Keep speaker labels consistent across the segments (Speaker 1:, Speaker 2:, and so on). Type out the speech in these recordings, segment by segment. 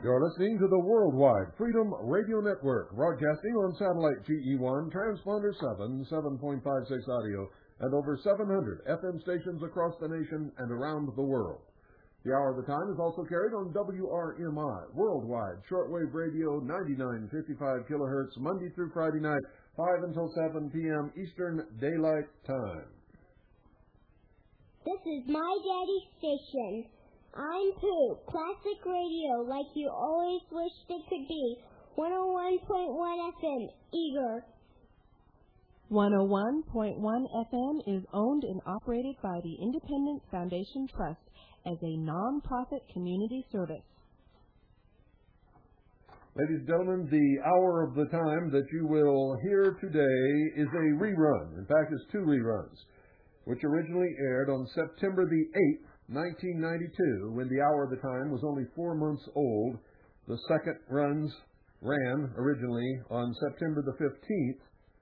Speaker 1: You're listening to the Worldwide Freedom Radio Network, broadcasting on satellite GE1, transponder 7.56 audio, and over 700 FM stations across the nation and around the world. The Hour of the Time is also carried on WRMI, Worldwide Shortwave Radio, 9955 kilohertz, Monday through Friday night, 5 until 7 p.m. Eastern Daylight Time.
Speaker 2: This is my daddy's station. I'm Pooh, classic radio like you always wished it could be. 101.1 FM, Eager.
Speaker 3: 101.1 FM is owned and operated by the Independence Foundation Trust as a non-profit community service.
Speaker 1: Ladies and gentlemen, the Hour of the Time that you will hear today is a rerun. In fact, it's two reruns, which originally aired on September the 8th, 1992, when the Hour of the Time was only 4 months old. The second runs ran originally on September the 15th,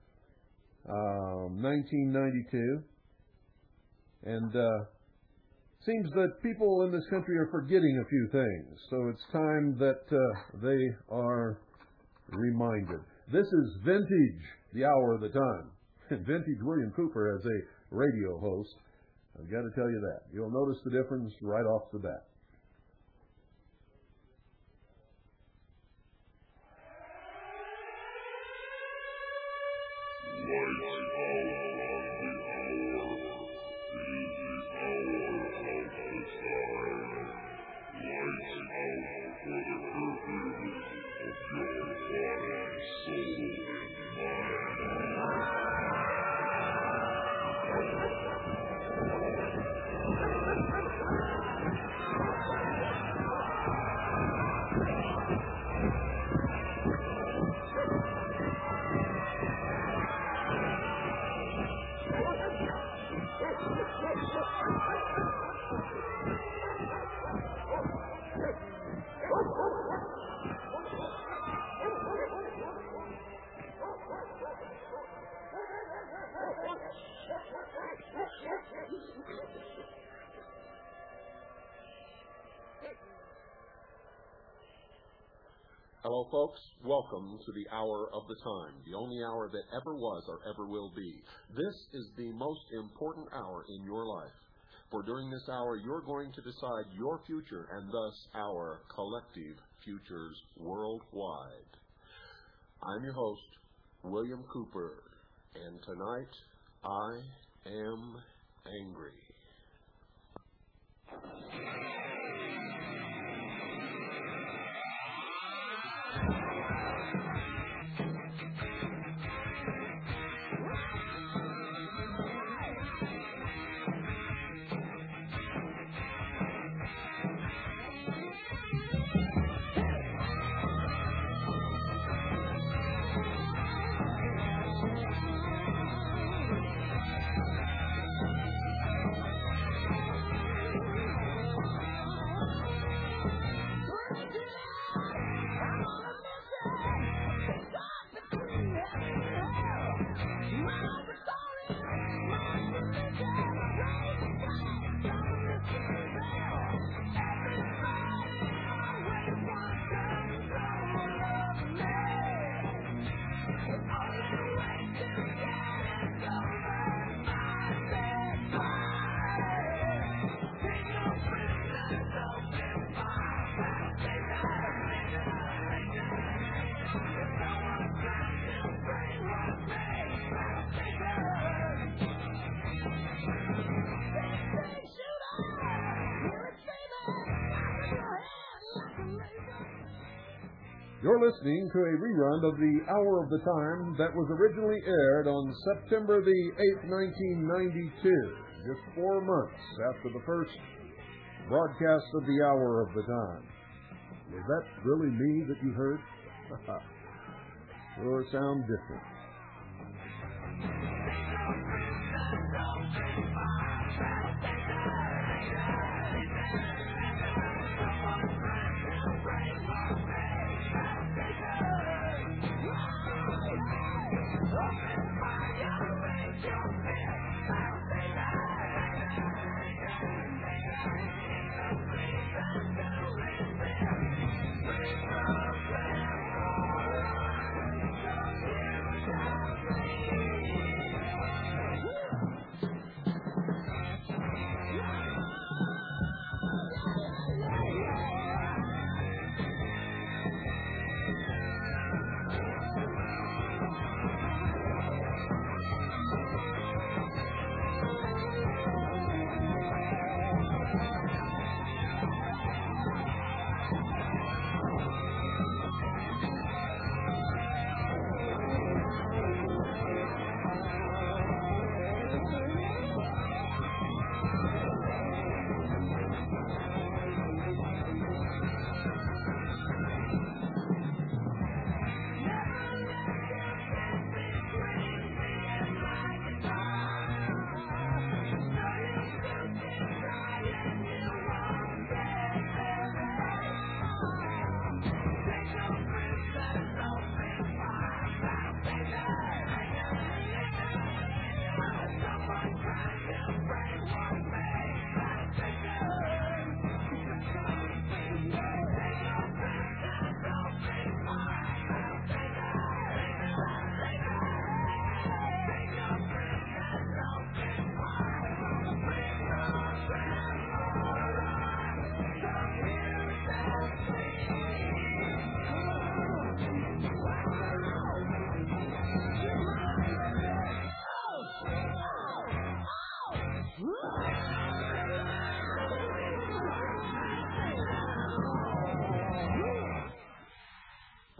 Speaker 1: 1992. And seems that people in this country are forgetting a few things, so it's time that they are reminded. This is vintage, the Hour of the Time. Vintage William Cooper as a radio host. I've got to tell you that. You'll notice the difference right off the bat.
Speaker 4: Hello, folks. Welcome to the Hour of the Time, the only hour that ever was or ever will be. This is the most important hour in your life, for during this hour, you're going to decide your future and thus our collective futures worldwide. I'm your host, William Cooper, and tonight I am angry.
Speaker 1: You're listening to a rerun of the Hour of the Time that was originally aired on September the 8th, 1992, just 4 months after the first broadcast of the Hour of the Time. Was that really me that you heard? Sure sound different.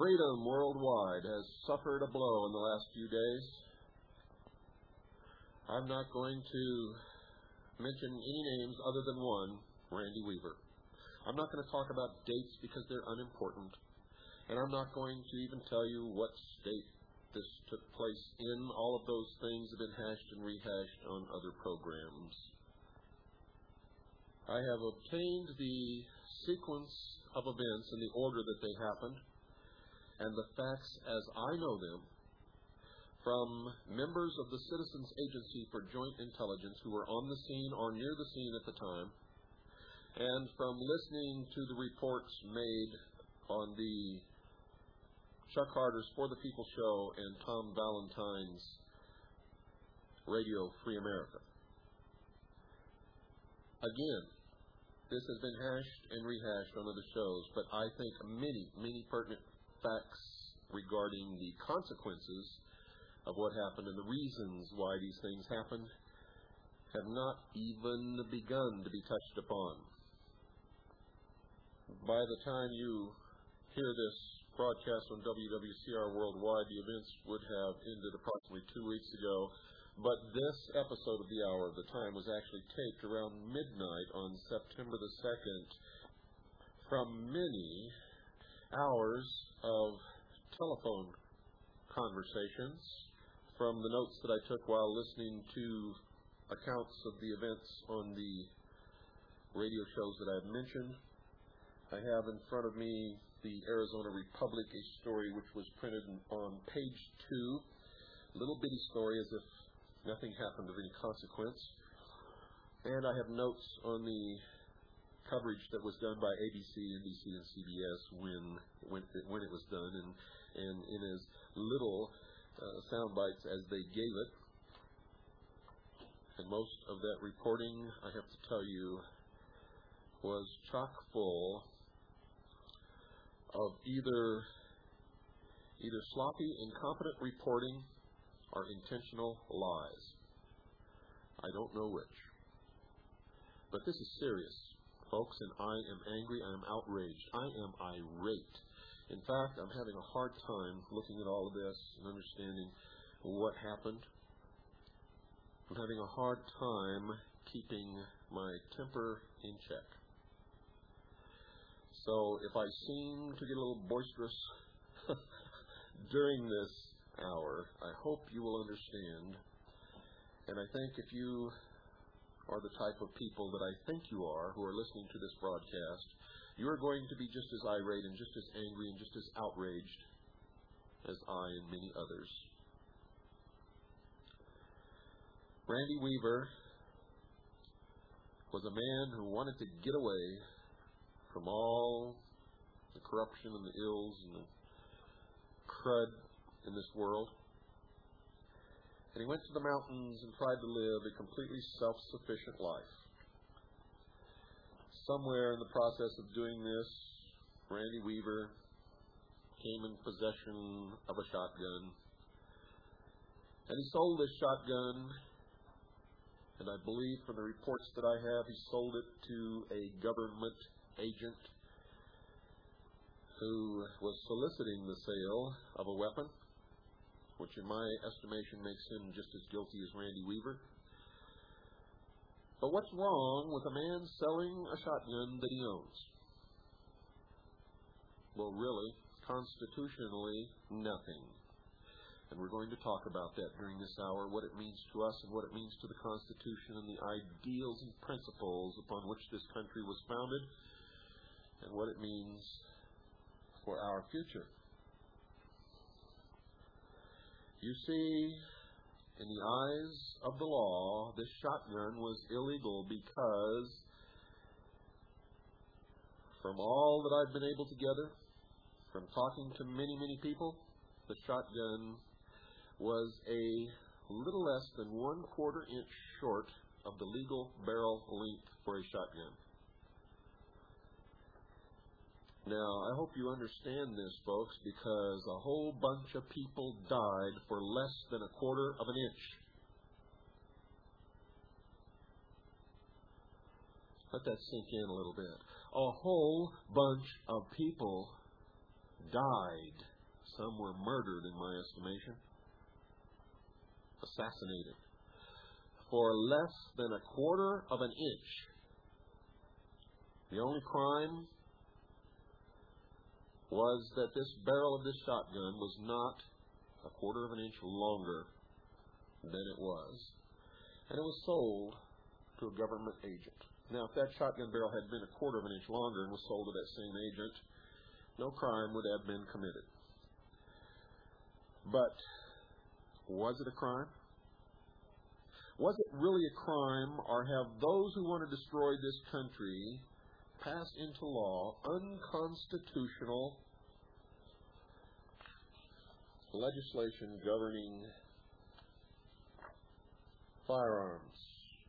Speaker 4: freedom worldwide has suffered a blow in the last few days. I'm not going to mention any names other than one, Randy Weaver. I'm not going to talk about dates because they're unimportant. And I'm not going to even tell you what state this took place in. All of those things have been hashed and rehashed on other programs. I have obtained the sequence of events in the order that they happened, and the facts as I know them, from members of the Citizens Agency for Joint Intelligence who were on the scene or near the scene at the time, and from listening to the reports made on the Chuck Carter's For the People show and Tom Valentine's Radio Free America. Again, this has been hashed and rehashed on other shows, but I think many pertinent facts regarding the consequences of what happened and the reasons why these things happened have not even begun to be touched upon. By the time you hear this broadcast on WWCR Worldwide, the events would have ended approximately 2 weeks ago, but this episode of the Hour of the Time was actually taped around midnight on September the 2nd from many hours of telephone conversations, from the notes that I took while listening to accounts of the events on the radio shows that I have mentioned. I have in front of me the Arizona Republic, a story which was printed on page 2, little bitty story as if nothing happened of any consequence. And I have notes on the coverage that was done by ABC, NBC, and CBS when it was done, and in as little sound bites as they gave it. And most of that reporting, I have to tell you, was chock full of either sloppy, incompetent reporting or intentional lies. I don't know which. But this is serious, folks, and I am angry, I am outraged, I am irate. In fact, I'm having a hard time looking at all of this and understanding what happened. I'm having a hard time keeping my temper in check. So if I seem to get a little boisterous during this hour, I hope you will understand. And I think if you are the type of people that I think you are who are listening to this broadcast, you are going to be just as irate and just as angry and just as outraged as I and many others. Randy Weaver was a man who wanted to get away from all the corruption and the ills and the crud in this world. And he went to the mountains and tried to live a completely self-sufficient life. Somewhere in the process of doing this, Randy Weaver came in possession of a shotgun. And he sold this shotgun, and I believe from the reports that I have, he sold it to a government agent who was soliciting the sale of a weapon, which in my estimation makes him just as guilty as Randy Weaver. But what's wrong with a man selling a shotgun that he owns? Well, really, constitutionally, nothing. And we're going to talk about that during this hour, what it means to us and what it means to the Constitution and the ideals and principles upon which this country was founded, and what it means for our future. You see, in the eyes of the law, this shotgun was illegal because from all that I've been able to gather, from talking to many people, the shotgun was a little less than 1/4 inch short of the legal barrel length for a shotgun. Now, I hope you understand this, folks, because a whole bunch of people died for less than 1/4 of an inch. Let that sink in a little bit. A whole bunch of people died Some were murdered, in my estimation, assassinated, for less than a quarter of an inch. The only crime was that this barrel of this shotgun was not a quarter of an inch longer than it was, and it was sold to a government agent. Now, if that shotgun barrel had been a quarter of an inch longer and was sold to that same agent, no crime would have been committed. But was it a crime? Was it really a crime, or have those who want to destroy this country passed into law unconstitutional legislation governing firearms?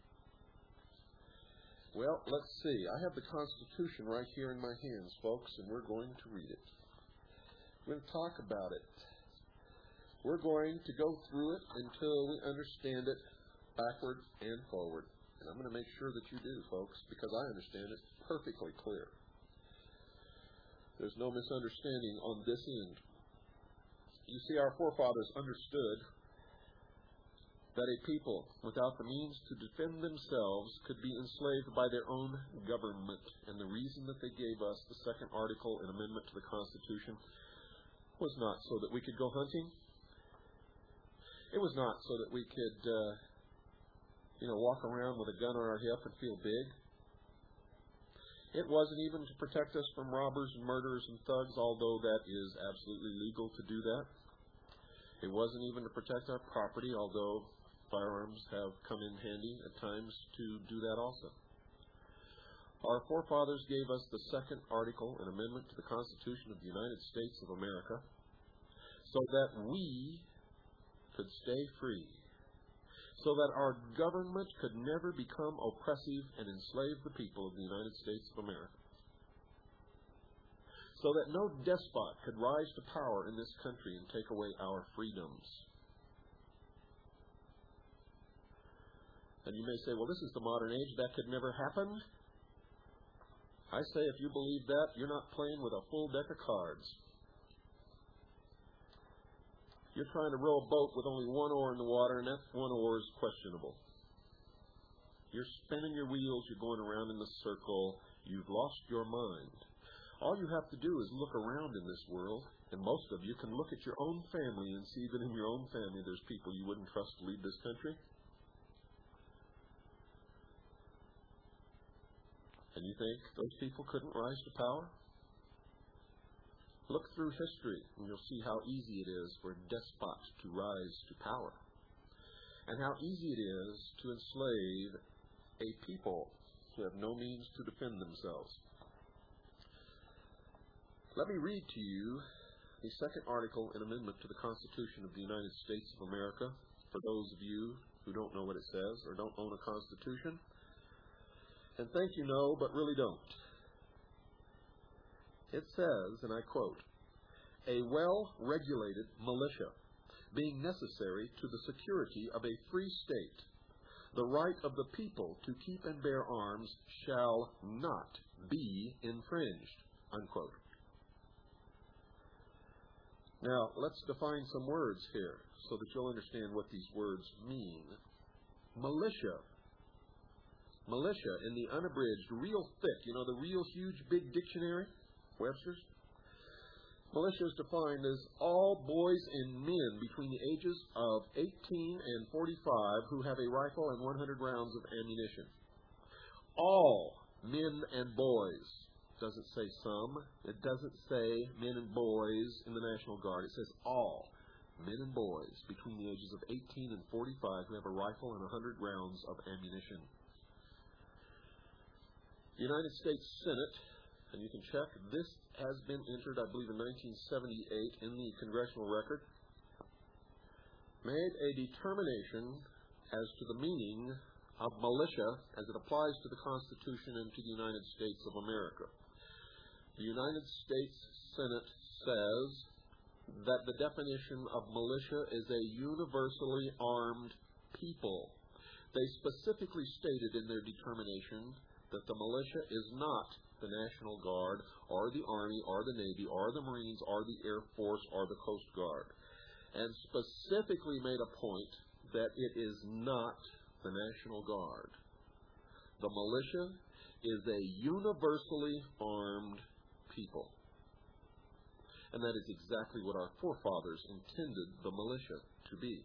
Speaker 4: Well, let's see. I have the Constitution right here in my hands, folks, and we're going to read it. We're going to talk about it. We're going to go through it until we understand it backward and forward. And I'm going to make sure that you do, folks, because I understand it perfectly clear. There's no misunderstanding on this end. You see, our forefathers understood that a people without the means to defend themselves could be enslaved by their own government. And the reason that they gave us the second article and amendment to the Constitution was not so that we could go hunting. It was not so that we could walk around with a gun on our hip and feel big. It wasn't even to protect us from robbers and murderers and thugs, although that is absolutely legal to do that. It wasn't even to protect our property, although firearms have come in handy at times to do that also. Our forefathers gave us the second article and amendment to the Constitution of the United States of America so that we could stay free, so that our government could never become oppressive and enslave the people of the United States of America, so that no despot could rise to power in this country and take away our freedoms. And you may say, well, this is the modern age. That could never happen. I say, if you believe that, you're not playing with a full deck of cards. You're trying to row a boat with only one oar in the water, and that one oar is questionable. You're spinning your wheels. You're going around in the circle. You've lost your mind. All you have to do is look around in this world, and most of you can look at your own family and see that in your own family there's people you wouldn't trust to lead this country. And you think those people couldn't rise to power? Look through history, and you'll see how easy it is for a despot to rise to power, and how easy it is to enslave a people who have no means to defend themselves. Let me read to you the second article and amendment to the Constitution of the United States of America, for those of you who don't know what it says or don't own a Constitution, and think you know but really don't. It says, and I quote, "A well-regulated militia, being necessary to the security of a free state, the right of the people to keep and bear arms shall not be infringed," unquote. Now, let's define some words here so that you'll understand what these words mean. Militia. Militia in the unabridged, real thick, the real huge big dictionary, Webster's. Militia is defined as all boys and men between the ages of 18 and 45 who have a rifle and 100 rounds of ammunition. All men and boys. It doesn't say some. It doesn't say men and boys in the National Guard. It says all men and boys between the ages of 18 and 45 who have a rifle and 100 rounds of ammunition. The United States Senate, and you can check, this has been entered, I believe, in 1978 in the Congressional Record, made a determination as to the meaning of militia as it applies to the Constitution and to the United States of America. The United States Senate says that the definition of militia is a universally armed people. They specifically stated in their determination that the militia is not the National Guard or the Army or the Navy or the Marines or the Air Force or the Coast Guard, and specifically made a point that it is not the National Guard. The militia is a universally armed people. And that is exactly what our forefathers intended the militia to be.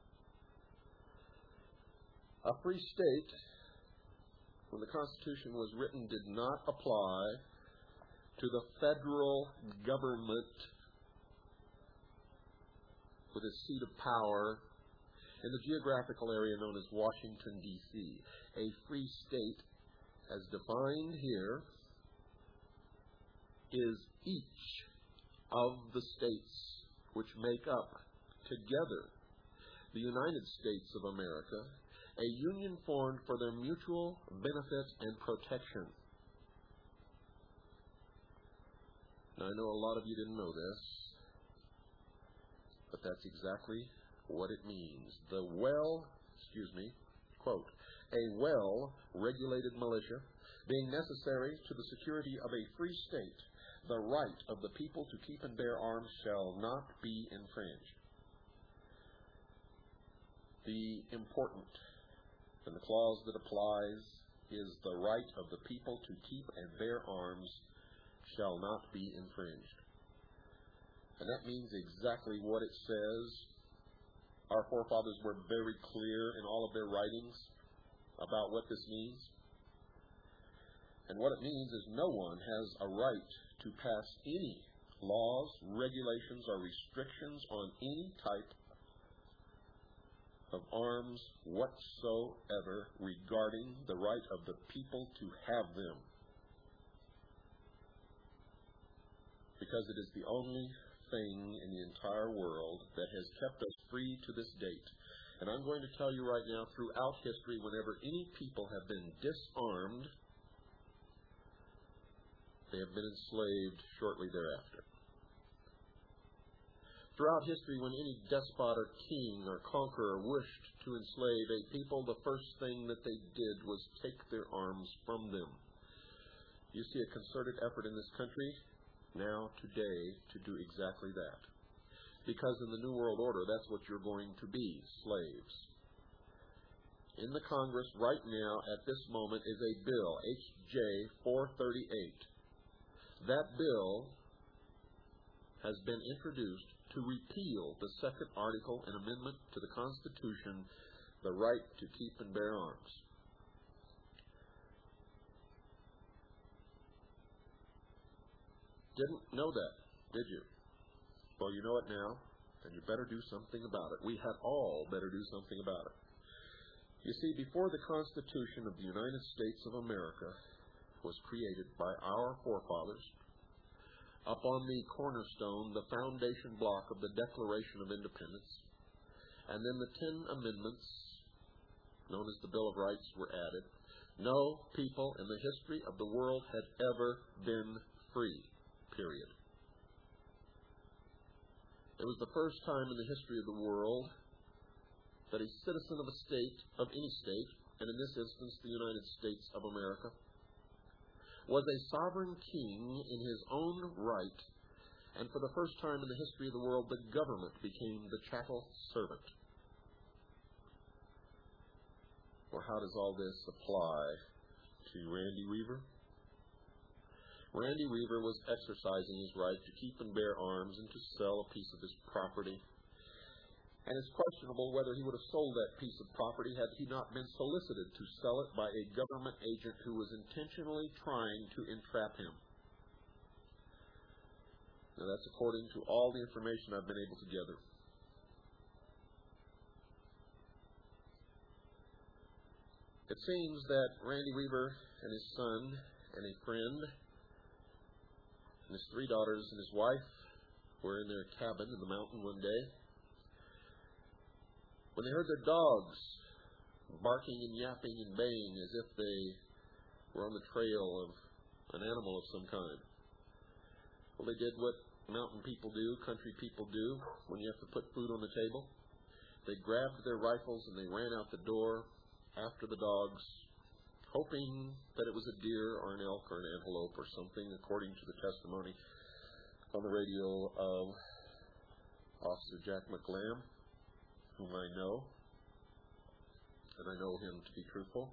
Speaker 4: A free state, when the Constitution was written, did not apply to the federal government with its seat of power in the geographical area known as Washington, D.C. A free state, as defined here, is each of the states which make up together the United States of America, a union formed for their mutual benefit and protection. Now, I know a lot of you didn't know this, but that's exactly what it means. Quote, a well-regulated militia being necessary to the security of a free state, the right of the people to keep and bear arms shall not be infringed. The important and the clause that applies is the right of the people to keep and bear arms shall not be infringed. And that means exactly what it says. Our forefathers were very clear in all of their writings about what this means. And what it means is no one has a right to pass any laws, regulations, or restrictions on any type of arms whatsoever regarding the right of the people to have them. Because it is the only thing in the entire world that has kept us free to this date. And I'm going to tell you right now, throughout history, whenever any people have been disarmed, they have been enslaved shortly thereafter. Throughout history, when any despot or king or conqueror wished to enslave a people, the first thing that they did was take their arms from them. You see a concerted effort in this country now, today, to do exactly that. Because in the New World Order, that's what you're going to be, slaves. In the Congress right now, at this moment, is a bill, H.J. 438. That bill has been introduced to repeal the second article and amendment to the Constitution, the right to keep and bear arms. Didn't know that, did you? Well, you know it now, and you better do something about it. We had all better do something about it. You see, before the Constitution of the United States of America was created by our forefathers, up on the cornerstone, the foundation block of the Declaration of Independence, and then the 10 amendments, known as the Bill of Rights, were added. No people in the history of the world had ever been free, period. It was the first time in the history of the world that a citizen of a state, of any state, and in this instance the United States of America, was a sovereign king in his own right, and for the first time in the history of the world, the government became the chattel servant. Well, how does all this apply to Randy Weaver? Randy Weaver was exercising his right to keep and bear arms and to sell a piece of his property. And it's questionable whether he would have sold that piece of property had he not been solicited to sell it by a government agent who was intentionally trying to entrap him. Now, that's according to all the information I've been able to gather. It seems that Randy Weaver and his son and a friend and his 3 daughters and his wife were in their cabin in the mountain one day when they heard their dogs barking and yapping and baying as if they were on the trail of an animal of some kind. Well, they did what mountain people do, country people do, when you have to put food on the table. They grabbed their rifles and they ran out the door after the dogs, hoping that it was a deer or an elk or an antelope or something, according to the testimony on the radio of Officer Jack McLam, whom I know, and I know him to be truthful.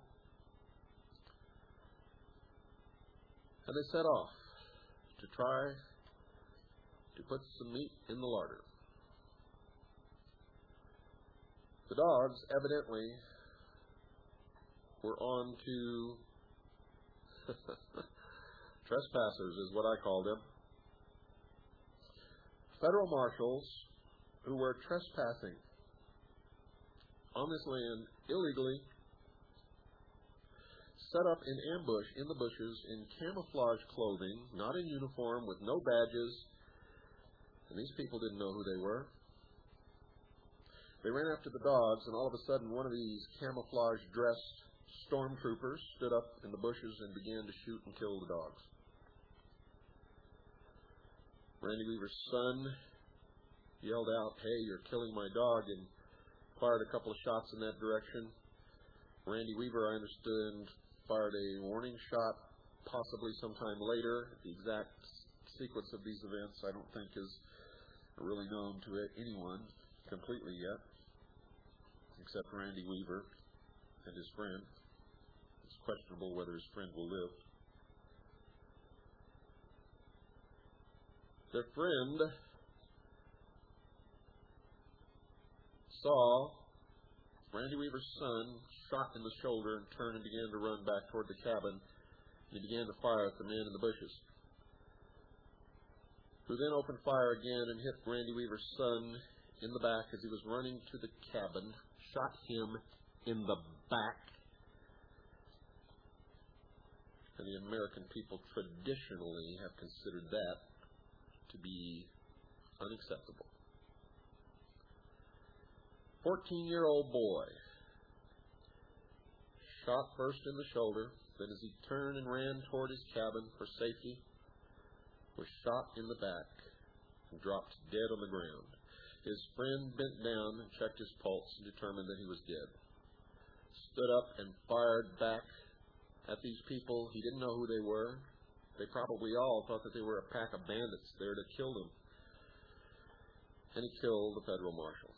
Speaker 4: And they set off to try to put some meat in the larder. The dogs evidently were on to trespassers, is what I call them. Federal marshals who were trespassing on this land illegally set up an ambush in the bushes in camouflage clothing, not in uniform, with no badges, and these people didn't know who they were. They ran after the dogs, and all of a sudden one of these camouflage-dressed stormtroopers stood up in the bushes and began to shoot and kill the dogs. Randy Weaver's son yelled out, "Hey, you're killing my dog," and fired a couple of shots in that direction. Randy Weaver, I understand, fired a warning shot possibly sometime later. The exact sequence of these events I don't think is really known to anyone completely yet, except Randy Weaver and his friend. It's questionable whether his friend will live. Their friend saw Randy Weaver's son shot in the shoulder and turned and began to run back toward the cabin. He began to fire at the man in the bushes, who then opened fire again and hit Randy Weaver's son in the back as he was running to the cabin, shot him in the back. And the American people traditionally have considered that to be unacceptable. 14-year-old boy shot first in the shoulder, then as he turned and ran toward his cabin for safety, was shot in the back and dropped dead on the ground. His friend bent down and checked his pulse and determined that he was dead. Stood up and fired back at these people. He didn't know who they were. They probably all thought that they were a pack of bandits there to kill them. And he killed the federal marshal.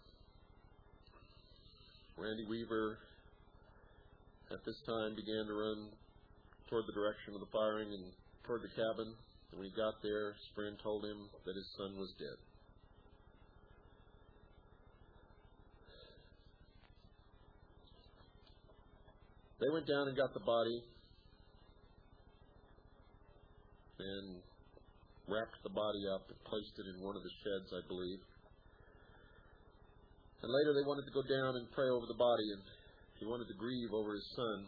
Speaker 4: Randy Weaver, at this time, began to run toward the direction of the firing and toward the cabin. And when he got there, his friend told him that his son was dead. They went down and got the body and wrapped the body up and placed it in one of the sheds, I believe. And later they wanted to go down and pray over the body, and he wanted to grieve over his son.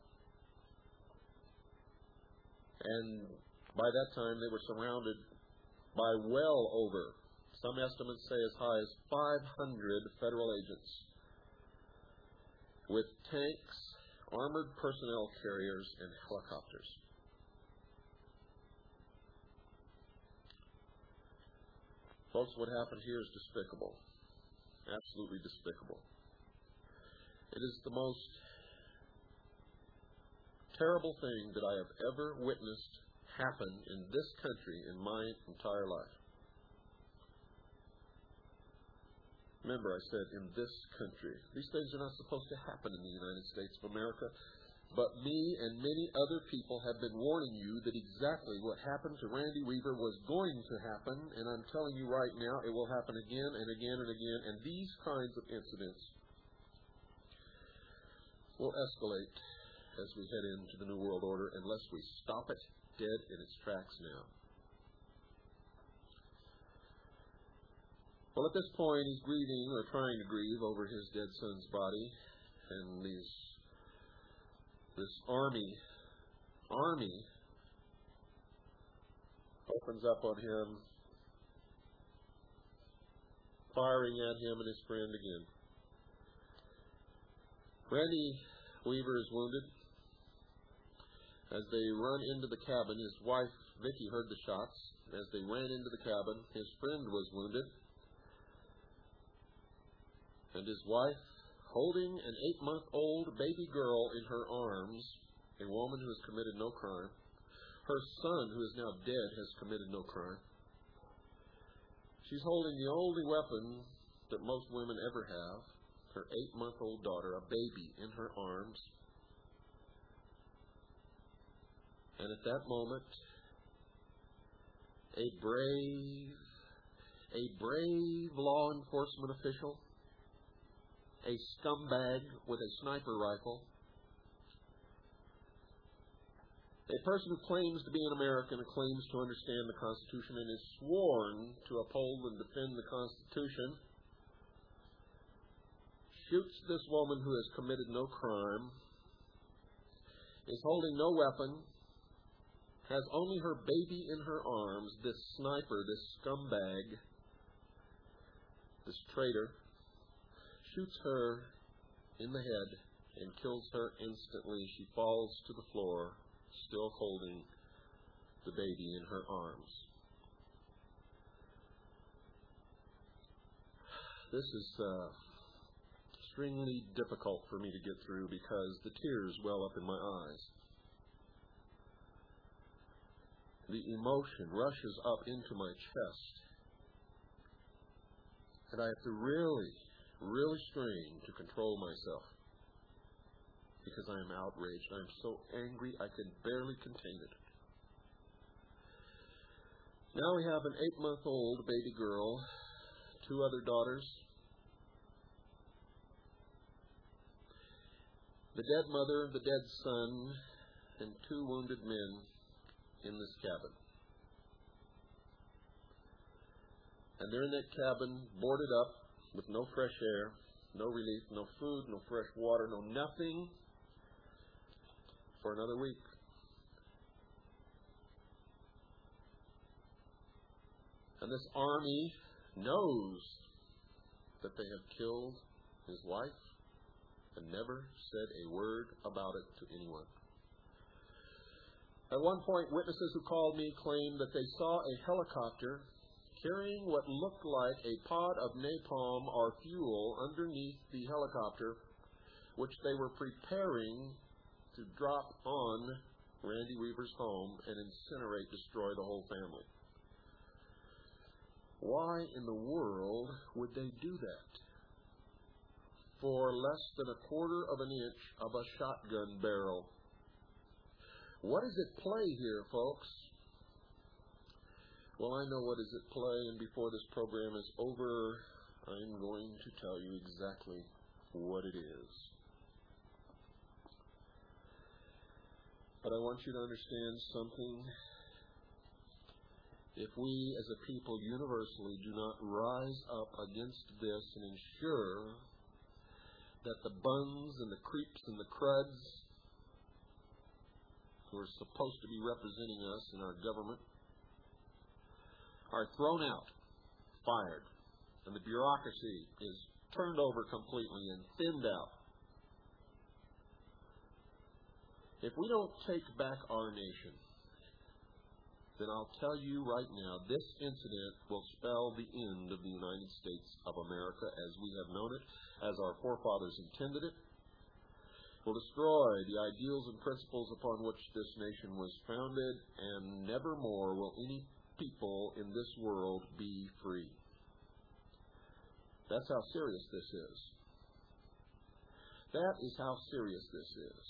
Speaker 4: And by that time they were surrounded by well over, some estimates say as high as 500 federal agents with tanks, armored personnel carriers, and helicopters. Folks, what happened here is despicable. Absolutely despicable. It is the most terrible thing that I have ever witnessed happen in this country in my entire life. Remember, I said in this country. These things are not supposed to happen in the United States of America. But me and many other people have been warning you that exactly what happened to Randy Weaver was going to happen, and I'm telling you right now, it will happen again and again and again, and these kinds of incidents will escalate as we head into the New World Order unless we stop it dead in its tracks now. Well, at this point, he's grieving, or trying to grieve, over his dead son's body, and this army opens up on him, firing at him and his friend again. Randy Weaver is wounded. As they run into the cabin, his wife, Vicki, heard the shots. As they ran into the cabin, his friend was wounded. And his wife, holding an 8-month-old baby girl in her arms, a woman who has committed no crime. Her son, who is now dead, has committed no crime. She's holding the only weapon that most women ever have, her 8-month-old daughter, a baby, in her arms. And at that moment, a brave law enforcement official, a scumbag with a sniper rifle, a person who claims to be an American, who claims to understand the Constitution and is sworn to uphold and defend the Constitution, shoots this woman who has committed no crime, is holding no weapon, has only her baby in her arms. This sniper, this scumbag, this traitor, shoots her in the head and kills her instantly. She falls to the floor, still holding the baby in her arms. This is extremely difficult for me to get through because the tears well up in my eyes. The emotion rushes up into my chest, and I have to really strain to control myself because I am outraged. I am so angry I can barely contain it. Now we have an 8-month-old baby girl, 2 other daughters, the dead mother, the dead son, and 2 wounded men in this cabin. And they're in that cabin, boarded up, with no fresh air, no relief, no food, no fresh water, no nothing, for another week. And this army knows that they have killed his wife and never said a word about it to anyone. At one point, witnesses who called me claimed that they saw a helicopter carrying what looked like a pod of napalm or fuel underneath the helicopter, which they were preparing to drop on Randy Weaver's home and incinerate, destroy the whole family. Why in the world would they do that? For less than 1/4 of an inch of a shotgun barrel. What is at play here, folks? Well, I know what is at play, and before this program is over, I'm going to tell you exactly what it is. But I want you to understand something. If we as a people universally do not rise up against this and ensure that the buns and the creeps and the cruds who are supposed to be representing us in our government are thrown out, fired, and the bureaucracy is turned over completely and thinned out. If we don't take back our nation, then I'll tell you right now, this incident will spell the end of the United States of America as we have known it, as our forefathers intended it. Will destroy the ideals and principles upon which this nation was founded, and nevermore will any people in this world be free. That's how serious this is. That is how serious this is.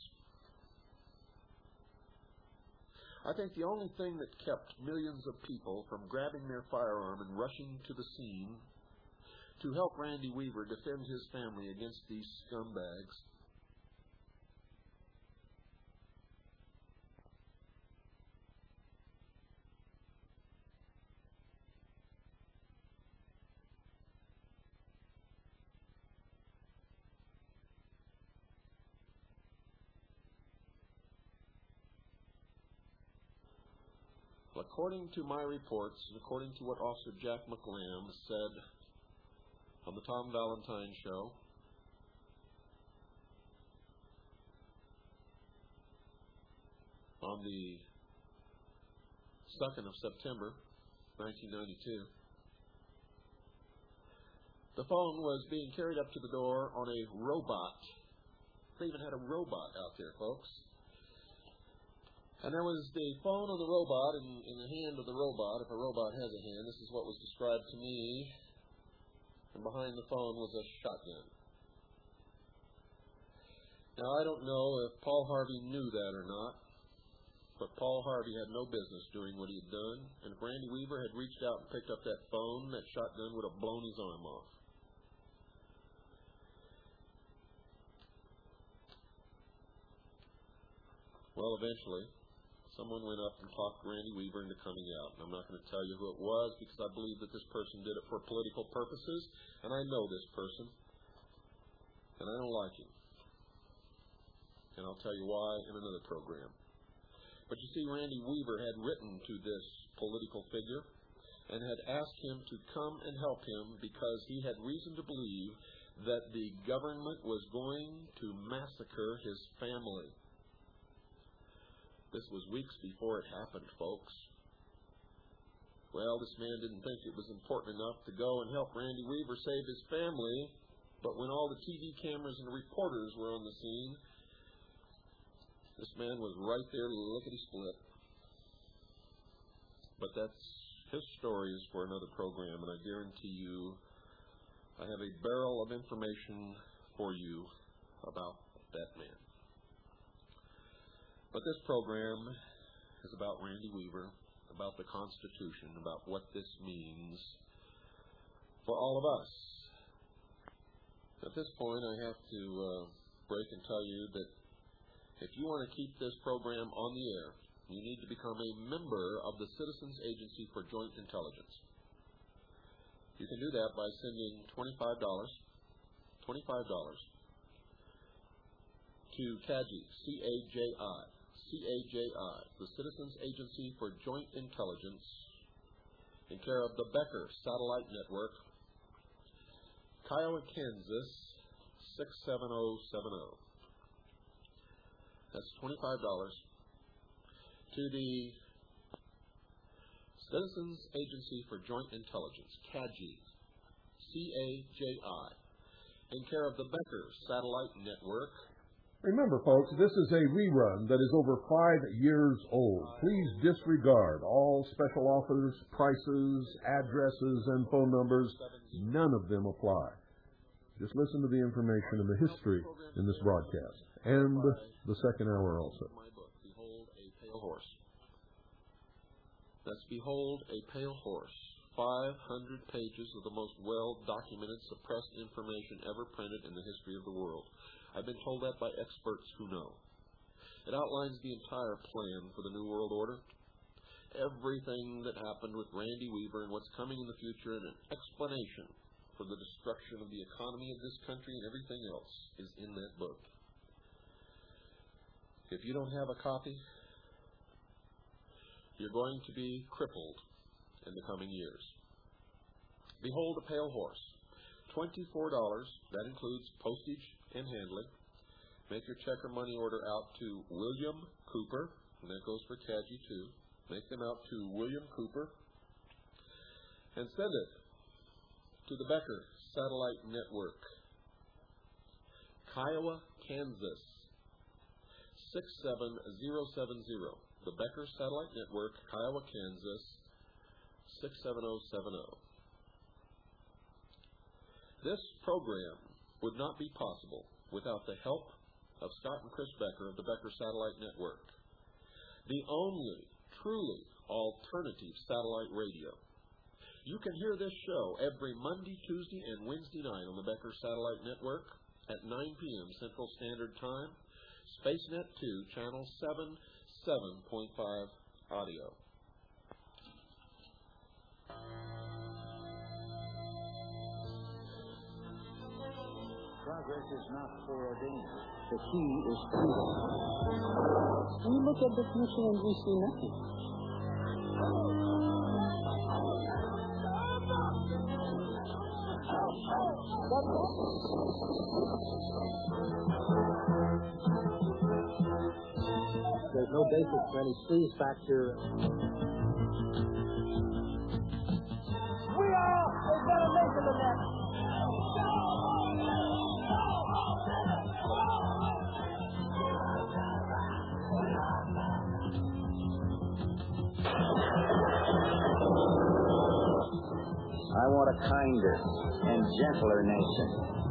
Speaker 4: I think the only thing that kept millions of people from grabbing their firearm and rushing to the scene to help Randy Weaver defend his family against these scumbags according to my reports, and according to what Officer Jack McLam said on the Tom Valentine show, on the 2nd of September, 1992, the phone was being carried up to the door on a robot. They even had a robot out there, folks. And there was the phone of the robot in the hand of the robot, if a robot has a hand. This is what was described to me. And behind the phone was a shotgun. Now, I don't know if Paul Harvey knew that or not, but Paul Harvey had no business doing what he had done. And if Randy Weaver had reached out and picked up that phone, that shotgun would have blown his arm off. Well, eventually, someone went up and talked Randy Weaver into coming out. And I'm not going to tell you who it was because I believe that this person did it for political purposes, and I know this person, and I don't like him. And I'll tell you why in another program. But you see, Randy Weaver had written to this political figure and had asked him to come and help him because he had reason to believe that the government was going to massacre his family. This was weeks before it happened, folks. Well, this man didn't think it was important enough to go and help Randy Weaver save his family, but when all the TV cameras and reporters were on the scene, this man was right there lickety-split. But his story is for another program, and I guarantee you I have a barrel of information for you about that man. But this program is about Randy Weaver, about the Constitution, about what this means for all of us. At this point, I have to break and tell you that if you want to keep this program on the air, you need to become a member of the Citizens Agency for Joint Intelligence. You can do that by sending $25 to CAJI, C-A-J-I, the Citizens Agency for Joint Intelligence, in care of the Becker Satellite Network, Kiowa, Kansas, 67070. That's $25 to the Citizens Agency for Joint Intelligence, CAJI, C-A-J-I, in care of the Becker Satellite Network.
Speaker 1: Remember, folks, this is a rerun that is over 5 years old. Please disregard all special offers, prices, addresses, and phone numbers. None of them apply. Just listen to the information and the history in this broadcast, and the second hour also.
Speaker 4: My book, Behold a Pale Horse. That's Behold a Pale Horse. 500 pages of the most well-documented, suppressed information ever printed in the history of the world. I've been told that by experts who know. It outlines the entire plan for the New World Order, everything that happened with Randy Weaver and what's coming in the future, and an explanation for the destruction of the economy of this country and everything else is in that book. If you don't have a copy, you're going to be crippled in the coming years. Behold a Pale Horse. $24. That includes postage and handling. Make your check or money order out to William Cooper, and that goes for CAJI too. Make them out to William Cooper and send it to the Becker Satellite Network, Kiowa, Kansas, 67070. The Becker Satellite Network, Kiowa, Kansas, 67070. This program would not be possible without the help of Scott and Chris Becker of the Becker Satellite Network, the only truly alternative satellite radio. You can hear this show every Monday, Tuesday, and Wednesday night on the Becker Satellite Network at 9 p.m. Central Standard Time, SpaceNet 2, Channel 7.5 audio.
Speaker 5: Progress is not foreordained. The key is freedom. When you look at this mission and we see nothing. There's no basis for any squeeze factor. We are a better nation than that. I want a kinder and gentler nation.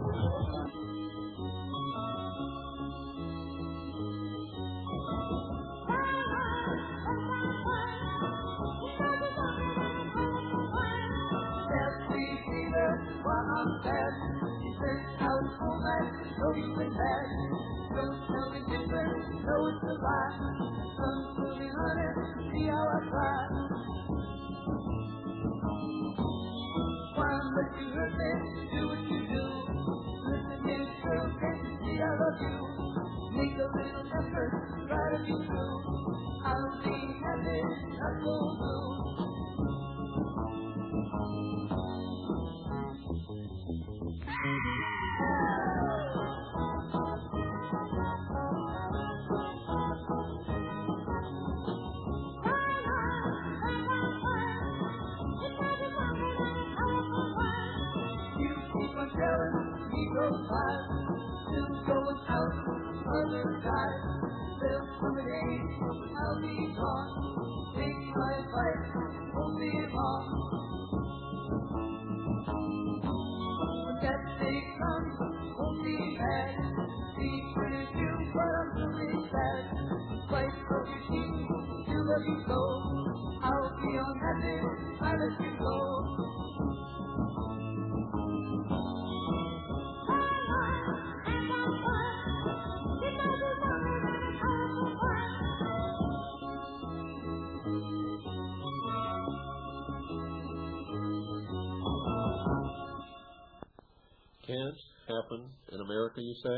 Speaker 4: Can't happen in America, you say?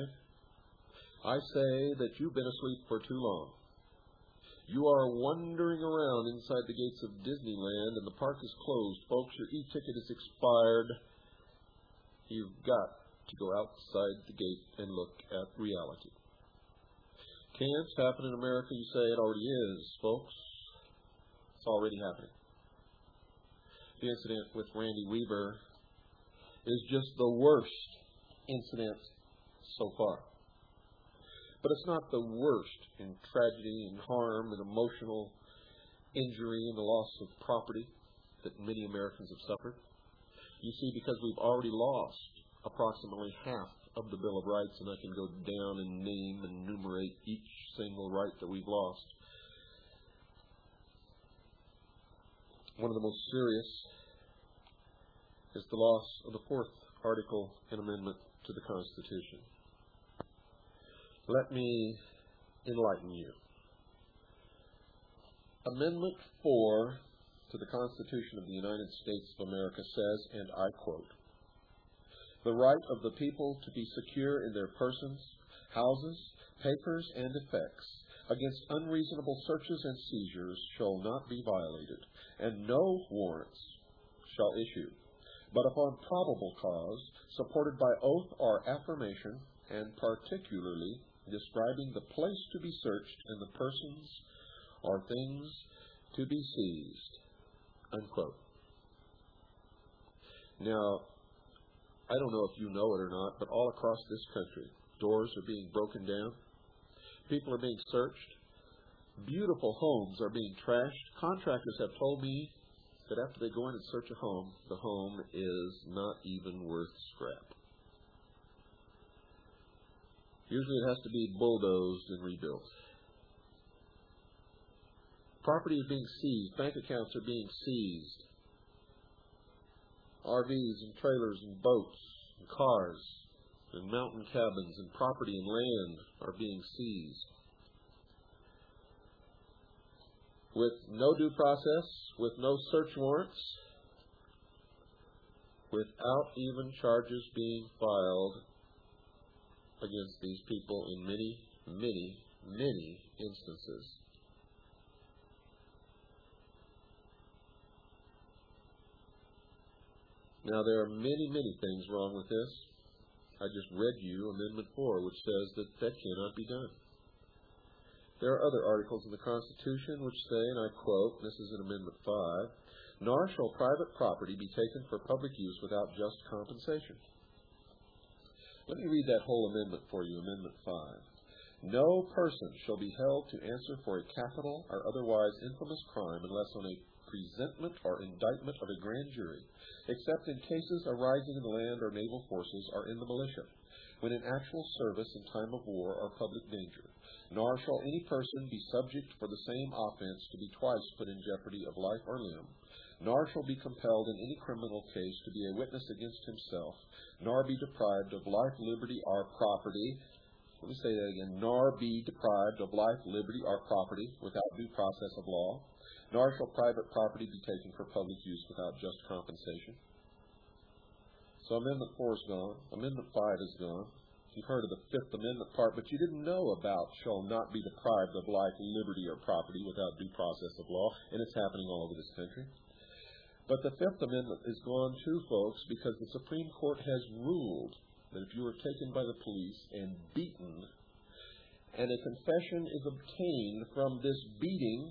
Speaker 4: I say that you've been asleep for too long. You are wandering around inside the gates of Disneyland and the park is closed. Folks, your e-ticket is expired. You've got to go outside the gate and look at reality. Can't happen in America, you say? It already is, folks. It's already happening. The incident with Randy Weaver is just the worst incident so far. But it's not the worst in tragedy and harm and emotional injury and the loss of property that many Americans have suffered. You see, because we've already lost approximately half of the Bill of Rights, and I can go down and name and enumerate each single right that we've lost. One of the most serious is the loss of the fourth article and amendment to the Constitution. Let me enlighten you. Amendment 4 to the Constitution of the United States of America says, and I quote, "The right of the people to be secure in their persons, houses, papers, and effects against unreasonable searches and seizures shall not be violated, and no warrants shall issue, but upon probable cause, supported by oath or affirmation, and particularly describing the place to be searched and the persons or things to be seized." Unquote. Now, I don't know if you know it or not, but all across this country, doors are being broken down. People are being searched. Beautiful homes are being trashed. Contractors have told me that after they go in and search a home, the home is not even worth scrap. Usually it has to be bulldozed and rebuilt. Property is being seized. Bank accounts are being seized. RVs and trailers and boats and cars and mountain cabins and property and land are being seized. With no due process, with no search warrants, without even charges being filed against these people in many, many, many instances. Now, there are many, many things wrong with this. I just read you Amendment 4, which says that that cannot be done. There are other articles in the Constitution which say, and I quote, this is in Amendment 5, "Nor shall private property be taken for public use without just compensation." Let me read that whole amendment for you, Amendment 5. No person shall be held to answer for a capital or otherwise infamous crime unless on a presentment or indictment of a grand jury, except in cases arising in the land or naval forces or in the militia, when in actual service in time of war or public danger. Nor shall any person be subject for the same offense to be twice put in jeopardy of life or limb, nor shall be compelled in any criminal case to be a witness against himself, nor be deprived of life, liberty, or property. Let me say that again. Nor be deprived of life, liberty, or property without due process of law, nor shall private property be taken for public use without just compensation. So Amendment 4 is gone. Amendment 5 is gone. You've heard of the Fifth Amendment part, but you didn't know about shall not be deprived of life, liberty, or property without due process of law, and it's happening all over this country. But the Fifth Amendment is gone too, folks, because the Supreme Court has ruled that if you are taken by the police and beaten, and a confession is obtained from this beating,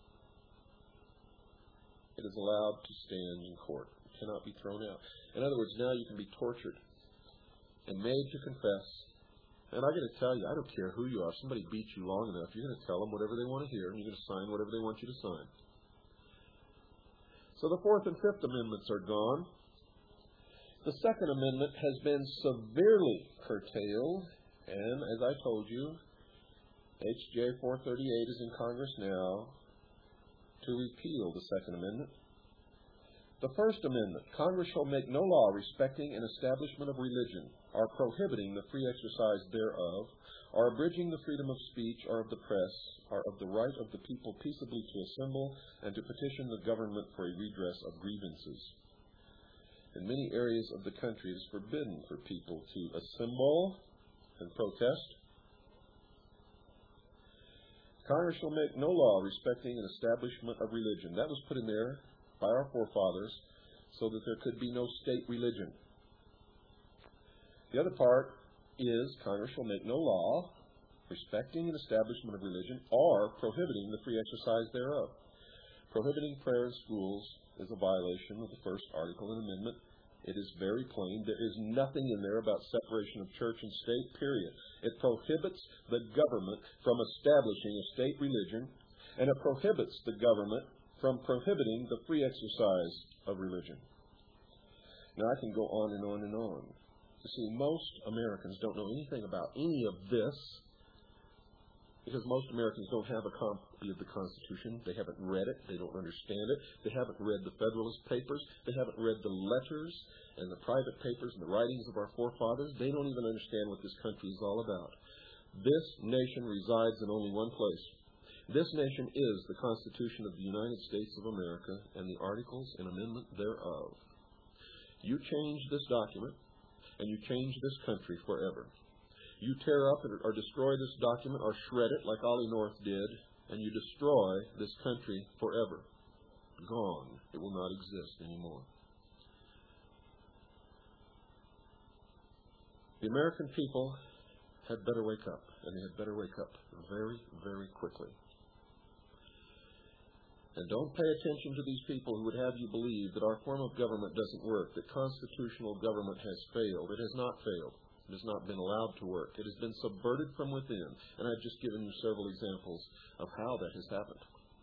Speaker 4: it is allowed to stand in court. It cannot be thrown out. In other words, now you can be tortured and made to confess. And I got to tell you, I don't care who you are. If somebody beats you long enough, you're going to tell them whatever they want to hear, and you're going to sign whatever they want you to sign. So the Fourth and Fifth Amendments are gone. The Second Amendment has been severely curtailed, and as I told you, H.J. 438 is in Congress now to repeal the Second Amendment. The First Amendment, Congress shall make no law respecting an establishment of religion, or prohibiting the free exercise thereof, or abridging the freedom of speech or of the press, or of the right of the people peaceably to assemble and to petition the government for a redress of grievances. In many areas of the country, it is forbidden for people to assemble and protest. Congress shall make no law respecting an establishment of religion. That was put in there by our forefathers so that there could be no state religion. The other part is Congress shall make no law respecting an establishment of religion or prohibiting the free exercise thereof. Prohibiting prayer in schools is a violation of the first article in the amendment. It is very plain. There is nothing in there about separation of church and state, period. It prohibits the government from establishing a state religion, and it prohibits the government from prohibiting the free exercise of religion. Now, I can go on and on and on. You see, most Americans don't know anything about any of this because most Americans don't have a copy of the Constitution. They haven't read it. They don't understand it. They haven't read the Federalist Papers. They haven't read the letters and the private papers and the writings of our forefathers. They don't even understand what this country is all about. This nation resides in only one place. This nation is the Constitution of the United States of America and the Articles and Amendment thereof. You change this document, and you change this country forever. You tear up or destroy this document or shred it like Ollie North did, and you destroy this country forever. Gone. It will not exist anymore. The American people had better wake up, and they had better wake up very, very quickly. And don't pay attention to these people who would have you believe that our form of government doesn't work, that constitutional government has failed. It has not failed. It has not been allowed to work. It has been subverted from within. And I've just given you several examples of how that has happened.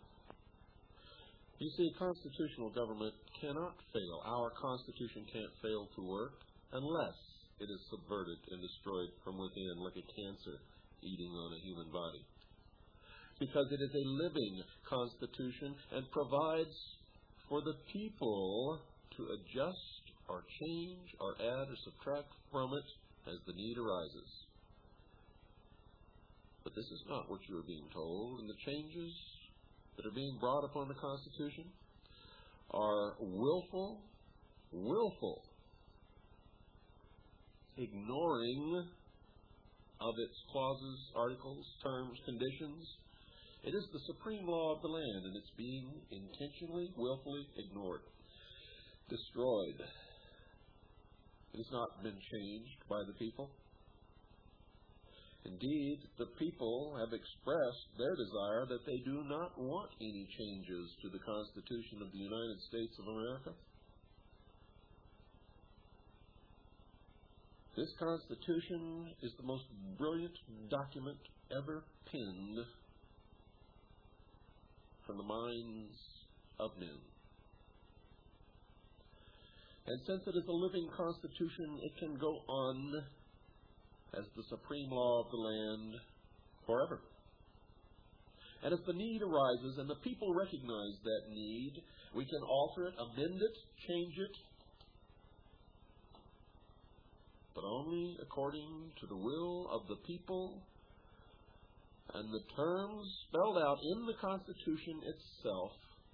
Speaker 4: You see, constitutional government cannot fail. Our Constitution can't fail to work unless it is subverted and destroyed from within like a cancer eating on a human body. Because it is a living Constitution and provides for the people to adjust or change or add or subtract from it as the need arises. But this is not what you are being told, and the changes that are being brought upon the Constitution are willful ignoring of its clauses, articles, terms, conditions. It is the supreme law of the land, and it's being intentionally, willfully ignored, destroyed. It has not been changed by the people. Indeed, the people have expressed their desire that they do not want any changes to the Constitution of the United States of America. This Constitution is the most brilliant document ever penned from the minds of men. And since it is a living Constitution, it can go on as the supreme law of the land forever. And as the need arises and the people recognize that need, we can alter it, amend it, change it, but only according to the will of the people and the terms spelled out in the Constitution itself,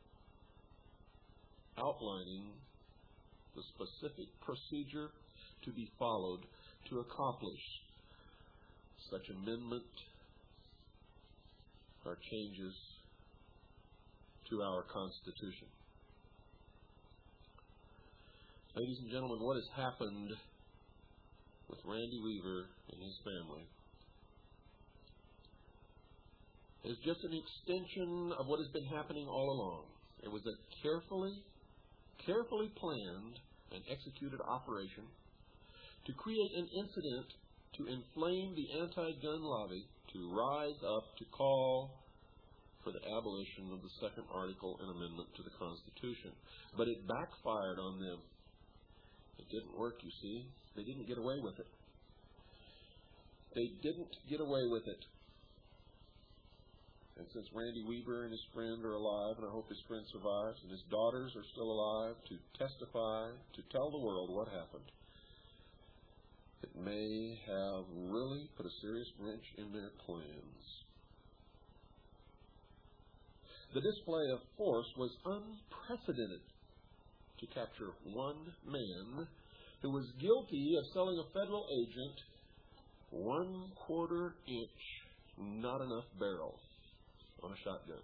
Speaker 4: outlining the specific procedure to be followed to accomplish such amendment or changes to our Constitution. Ladies and gentlemen, what has happened with Randy Weaver and his family is just an extension of what has been happening all along. It was a carefully planned and executed operation to create an incident to inflame the anti-gun lobby to rise up to call for the abolition of the second article and amendment to the Constitution. But it backfired on them. It didn't work, you see. They didn't get away with it. They didn't get away with it. And since Randy Weaver and his friend are alive, and I hope his friend survives, and his daughters are still alive to testify, to tell the world what happened, it may have really put a serious wrench in their plans. The display of force was unprecedented to capture one man who was guilty of selling a federal agent 1/4 inch, not enough barrel on a shotgun.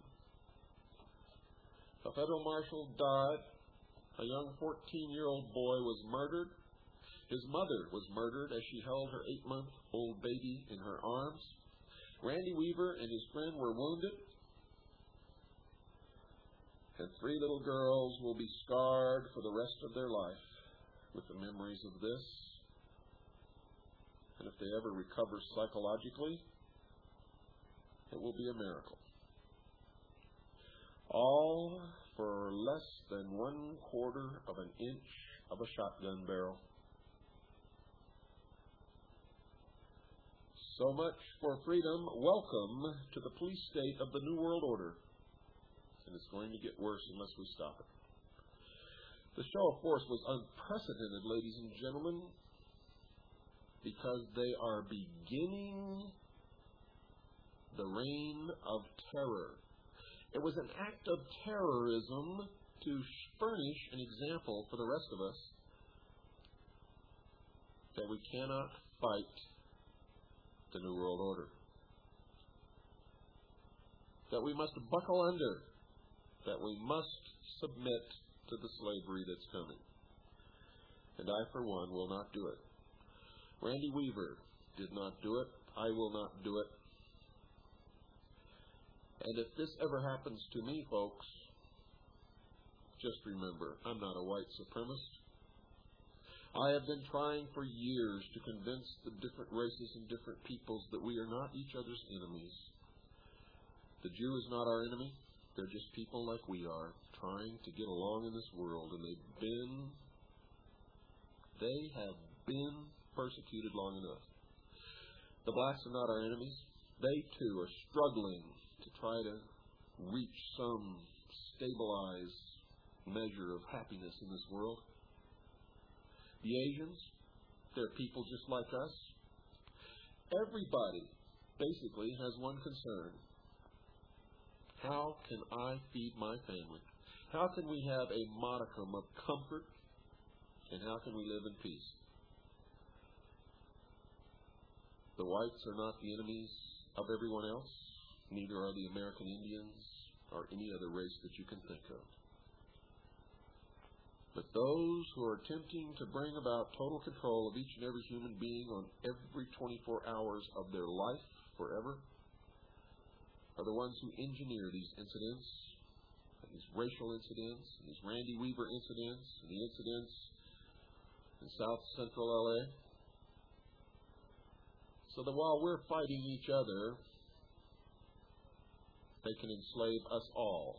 Speaker 4: A federal marshal died. A young 14-year-old boy was murdered. His mother was murdered as she held her 8-month-old baby in her arms. Randy Weaver and his friend were wounded. And 3 little girls will be scarred for the rest of their life with the memories of this. And if they ever recover psychologically, it will be a miracle. All for less than 1/4 of an inch of a shotgun barrel. So much for freedom. Welcome to the police state of the New World Order. And it's going to get worse unless we stop it. The show of force was unprecedented, ladies and gentlemen, because they are beginning the reign of terror. It was an act of terrorism to furnish an example for the rest of us that we cannot fight the New World Order, that we must buckle under, that we must submit to the slavery that's coming. And I, for one, will not do it. Randy Weaver did not do it. I will not do it. And if this ever happens to me, folks, just remember, I'm not a white supremacist. I have been trying for years to convince the different races and different peoples that we are not each other's enemies. The Jew is not our enemy. They're just people like we are, trying to get along in this world, and they have been persecuted long enough. The blacks are not our enemies. They too are struggling to try to reach some stabilized measure of happiness in this world. The Asians, they're people just like us. Everybody basically has one concern. How can I feed my family? How can we have a modicum of comfort? And how can we live in peace? The whites are not the enemies of everyone else. Neither are the American Indians or any other race that you can think of. But those who are attempting to bring about total control of each and every human being on every 24 hours of their life forever are the ones who engineer these incidents, and these racial incidents, and these Randy Weaver incidents, and the incidents in South Central LA. so that while we're fighting each other, they can enslave us all.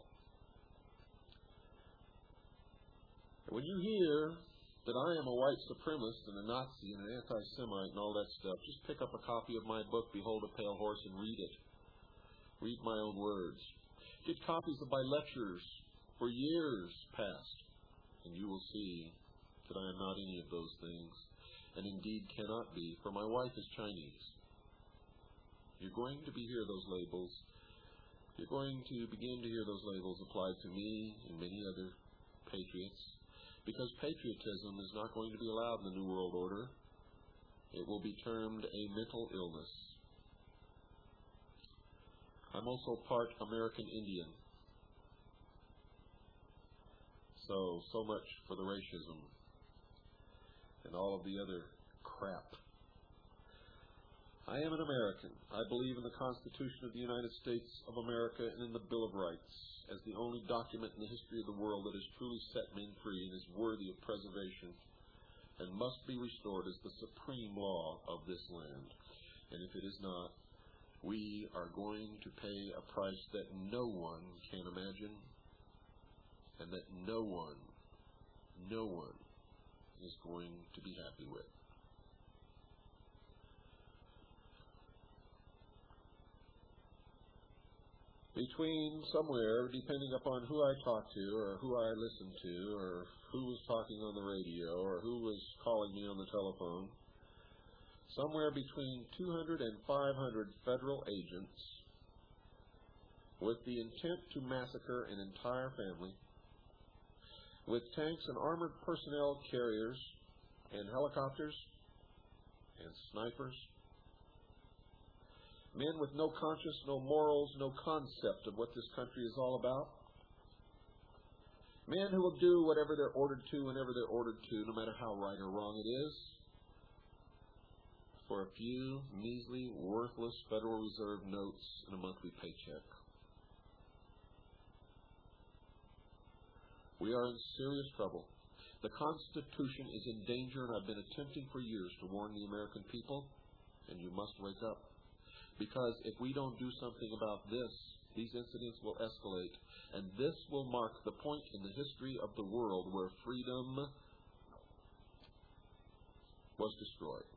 Speaker 4: And when you hear that I am a white supremacist and a Nazi and an anti-Semite and all that stuff, just pick up a copy of my book, Behold a Pale Horse, and read it. Read my own words. Get copies of my lectures for years past, and you will see that I am not any of those things, and indeed cannot be, for my wife is Chinese. You're going to hear those labels. You're going to begin to hear those labels applied to me and many other patriots, because patriotism is not going to be allowed in the New World Order. It will be termed a mental illness. I'm also part American Indian. So much for the racism and all of the other crap. I am an American. I believe in the Constitution of the United States of America and in the Bill of Rights as the only document in the history of the world that has truly set men free and is worthy of preservation and must be restored as the supreme law of this land. And if it is not, we are going to pay a price that no one can imagine and that no one is going to be happy with. Between somewhere, depending upon who I talk to or who I listen to or who was talking on the radio or who was calling me on the telephone, somewhere between 200 and 500 federal agents with the intent to massacre an entire family, with tanks and armored personnel carriers and helicopters and snipers, men with no conscience, no morals, no concept of what this country is all about, men who will do whatever they're ordered to whenever they're ordered to, no matter how right or wrong it is, for a few measly, worthless Federal Reserve notes and a monthly paycheck. We are in serious trouble. The Constitution is in danger, and I've been attempting for years to warn the American people, and you must wake up. Because if we don't do something about this, these incidents will escalate, and this will mark the point in the history of the world where freedom was destroyed.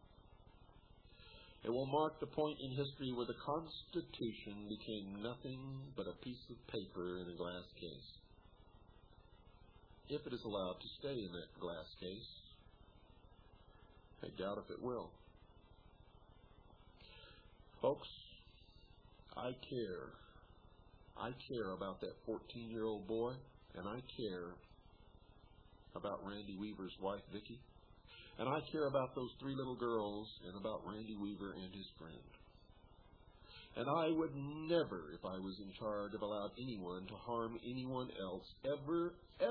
Speaker 4: It will mark the point in history where the Constitution became nothing but a piece of paper in a glass case. If it is allowed to stay in that glass case, I doubt if it will. Folks, I care. I care about that 14-year-old boy, and I care about Randy Weaver's wife, Vicki, and I care about those 3 little girls and about Randy Weaver and his friend. And I would never, if I was in charge, have allowed anyone to harm anyone else ever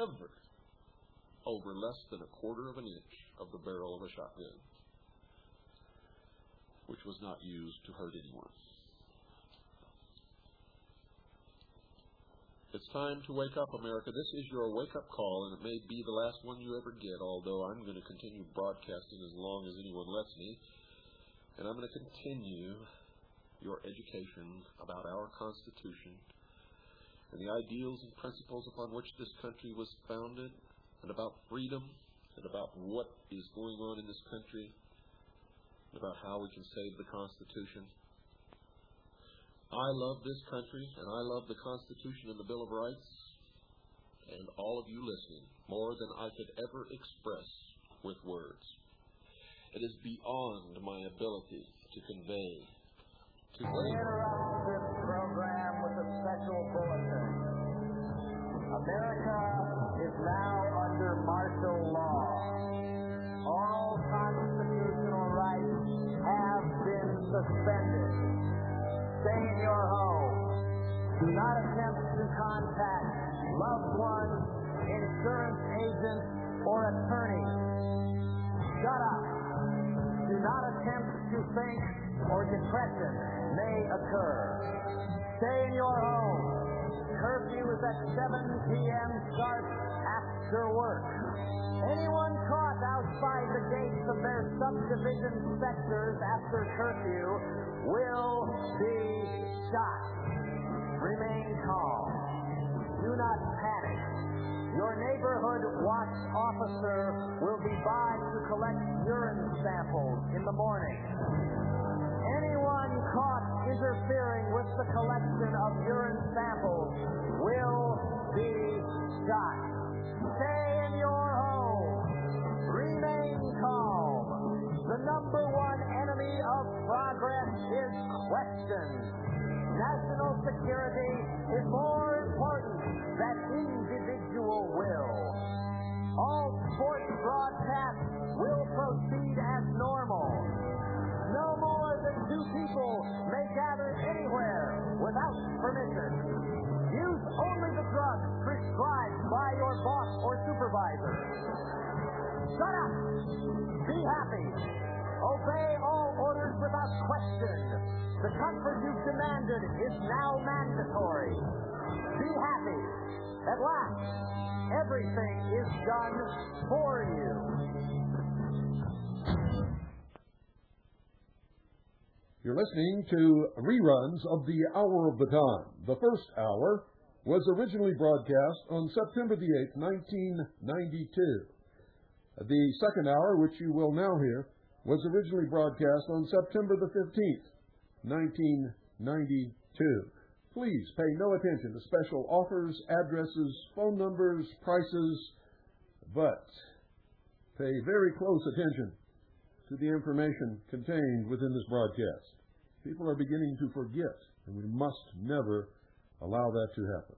Speaker 4: over less than 1/4 of an inch of the barrel of a shotgun, which was not used to hurt anyone. It's time to wake up, America. This is your wake-up call, and it may be the last one you ever get, although I'm going to continue broadcasting as long as anyone lets me. And I'm going to continue your education about our Constitution and the ideals and principles upon which this country was founded, and about freedom, and about what is going on in this country, and about how we can save the Constitution. I love this country, and I love the Constitution and the Bill of Rights, and all of you listening, more than I could ever express with words. It is beyond my ability to convey.
Speaker 6: We interrupt this program with a special bulletin. America is now under martial law. All constitutional rights have been suspended. Stay in your home. Do not attempt to contact loved ones, insurance agents, or attorneys. Shut up. Do not attempt to think or depression may occur. Stay in your home. Curfew is at 7 p.m. sharp after work. Anyone caught outside the gates of their subdivision sectors after curfew will be shot. Remain calm. Do not panic. Your neighborhood watch officer will be by to collect urine samples in the morning. Anyone caught interfering with the collection of urine samples will be shot. Stay in your home. Remain calm. The number one enemy of progress is questions. National security is more important than individual will. All sports broadcasts will proceed as normal. No more than 2 people may gather anywhere without permission. Use only the drugs prescribed by your boss or supervisor. Shut up! Be happy! Obey all orders without question. The comfort you've demanded is now mandatory. Be happy. At last, everything is done for you.
Speaker 1: You're listening to reruns of the Hour of the Time. The first hour was originally broadcast on September the 8th, 1992. The second hour, which you will now hear, was originally broadcast on September the 15th, 1992. Please pay no attention to special offers, addresses, phone numbers, prices, but pay very close attention to the information contained within this broadcast. People are beginning to forget, and we must never allow that to happen.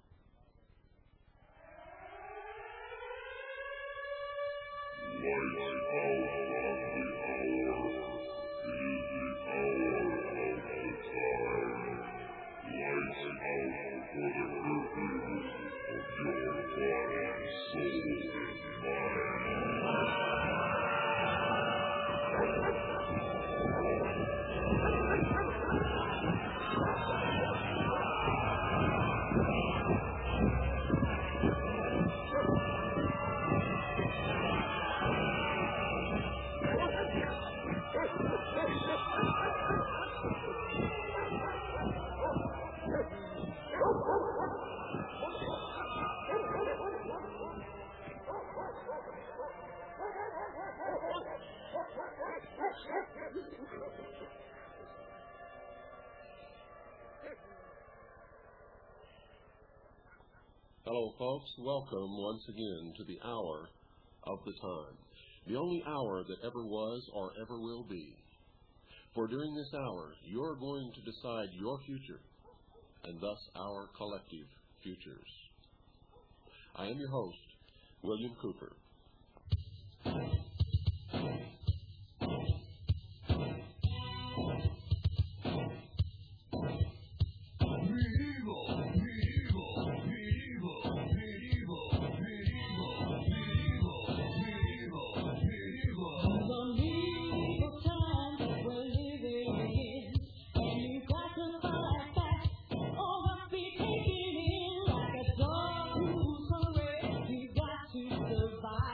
Speaker 4: Hello, folks. Welcome once again to the Hour of the Time, the only hour that ever was or ever will be. For during this hour, you're going to decide your future, and thus our collective futures. I am your host, William Cooper.
Speaker 7: Survive.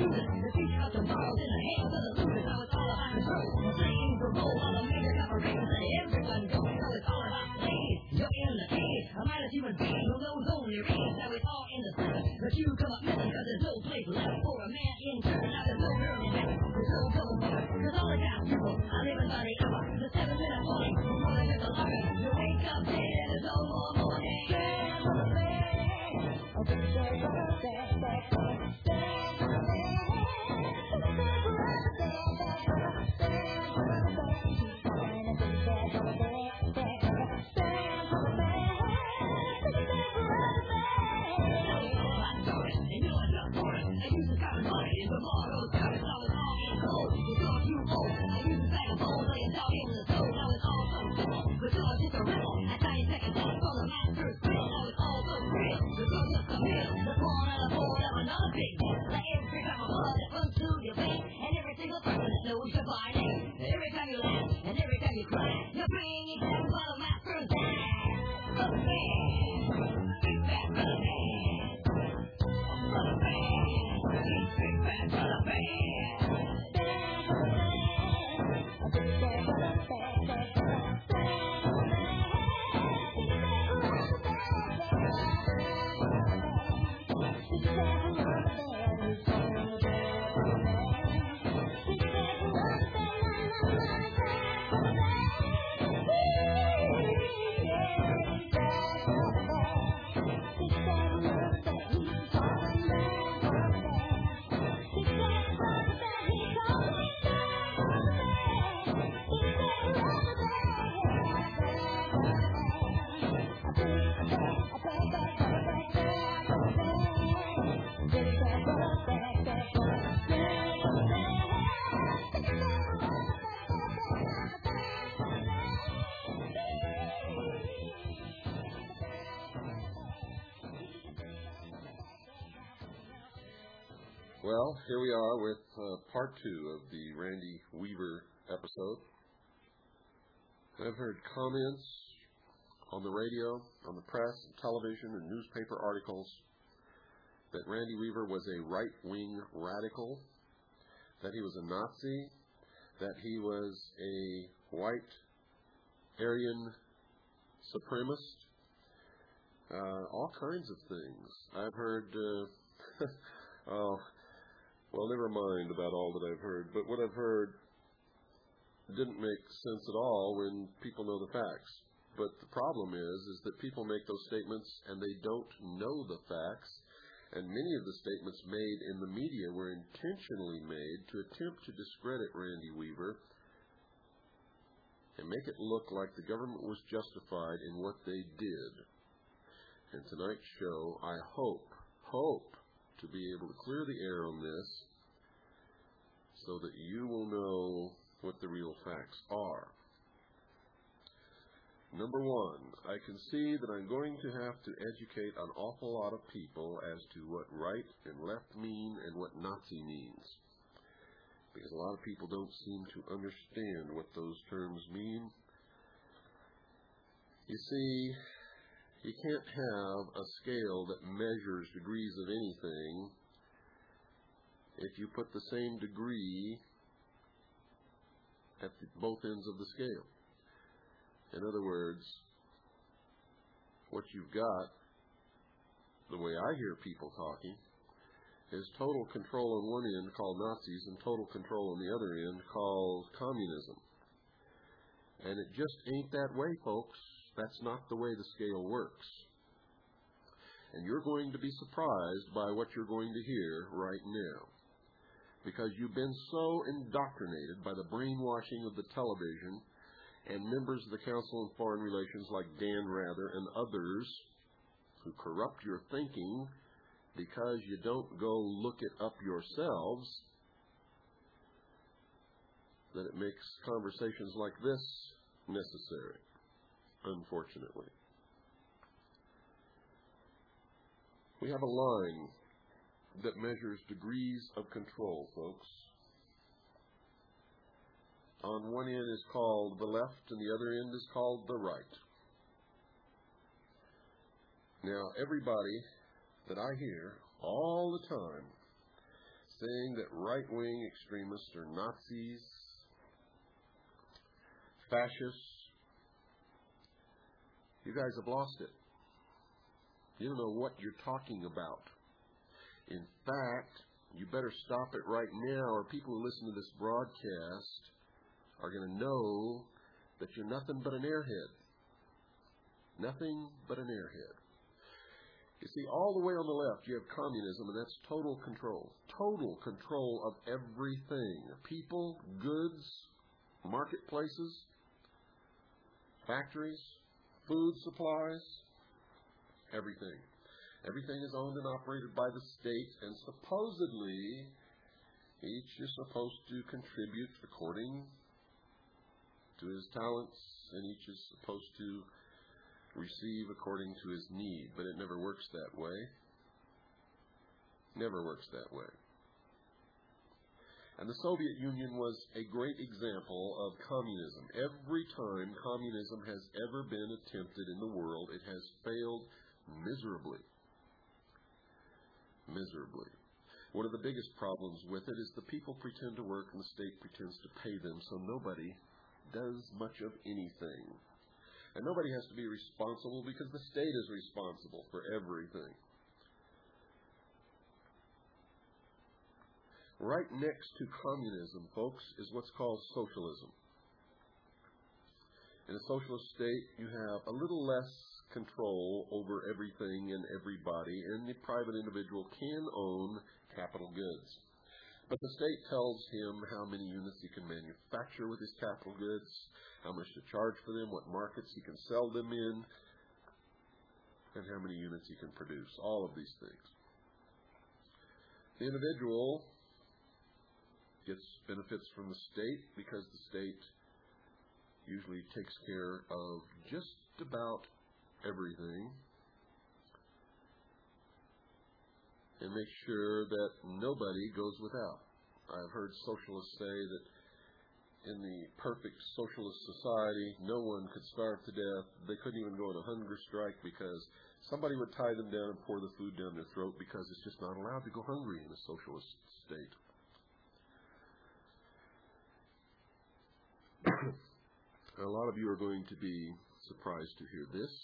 Speaker 7: choosing. The future of tomorrow's in the hands of the losers. Now it's all about control. Playing the role of a major corporation. Let everyone go. Now it's all about playing. You're in the cage. A mindless human being who knows only rage. Now it's all in the center. But you come up missing because there's no place left for a man in turn. Now there's no turning back. There's no going back. Cause all the down people are living by the hour. The 7 minute morning. Before they get the locker. You wake up dead and there's no more morning. Stand for the band. Oh, stand for the band. Stand for the band. Every time you laugh and every time you cry, you're bringing down while the master's dead. For the band, big bad for the band. For the band, big bad for the band. Stand for the band, big bad for the band. Stand for the
Speaker 4: Well, here we are with part 2 of the Randy Weaver episode. I've heard comments on the radio, on the press, television, and newspaper articles that Randy Weaver was a right-wing radical, that he was a Nazi, that he was a white Aryan supremacist, all kinds of things. I've heard, well, never mind about all that I've heard, but what I've heard didn't make sense at all when people know the facts. But the problem is that people make those statements and they don't know the facts, and many of the statements made in the media were intentionally made to attempt to discredit Randy Weaver and make it look like the government was justified in what they did. In tonight's show, I hope to be able to clear the air on this so that you will know what the real facts are. Number one, I can see that I'm going to have to educate an awful lot of people as to what right and left mean and what Nazi means, because a lot of people don't seem to understand what those terms mean. You see, you can't have a scale that measures degrees of anything if you put the same degree at both ends of the scale. In other words, what you've got, the way I hear people talking, is total control on one end called Nazis and total control on the other end called communism. And it just ain't that way, folks. That's not the way the scale works. And you're going to be surprised by what you're going to hear right now, because you've been so indoctrinated by the brainwashing of the television and members of the Council on Foreign Relations like Dan Rather and others who corrupt your thinking because you don't go look it up yourselves, that it makes conversations like this necessary, unfortunately. We have a line that measures degrees of control, folks. On one end is called the left, and the other end is called the right. Now, everybody that I hear all the time saying that right-wing extremists are Nazis, fascists. You guys have lost it. You don't know what you're talking about. In fact, you better stop it right now, or people who listen to this broadcast are going to know that you're nothing but an airhead. Nothing but an airhead. You see, all the way on the left, you have communism, and that's total control. Total control of everything. People, goods, marketplaces, factories, food supplies, everything. Everything is owned and operated by the state, and supposedly each is supposed to contribute according to his talents, and each is supposed to receive according to his need. But it never works that way. Never works that way. And the Soviet Union was a great example of communism. Every time communism has ever been attempted in the world, it has failed miserably. Miserably. One of the biggest problems with it is the people pretend to work and the state pretends to pay them, so nobody does much of anything. And nobody has to be responsible because the state is responsible for everything. Right next to communism, folks, is what's called socialism. In a socialist state, you have a little less control over everything and everybody, and the private individual can own capital goods. But the state tells him how many units he can manufacture with his capital goods, how much to charge for them, what markets he can sell them in, and how many units he can produce. All of these things. The individual gets benefits from the state because the state usually takes care of just about everything and makes sure that nobody goes without. I've heard socialists say that in the perfect socialist society, no one could starve to death. They couldn't even go on a hunger strike because somebody would tie them down and pour the food down their throat because it's just not allowed to go hungry in a socialist state. A lot of you are going to be surprised to hear this,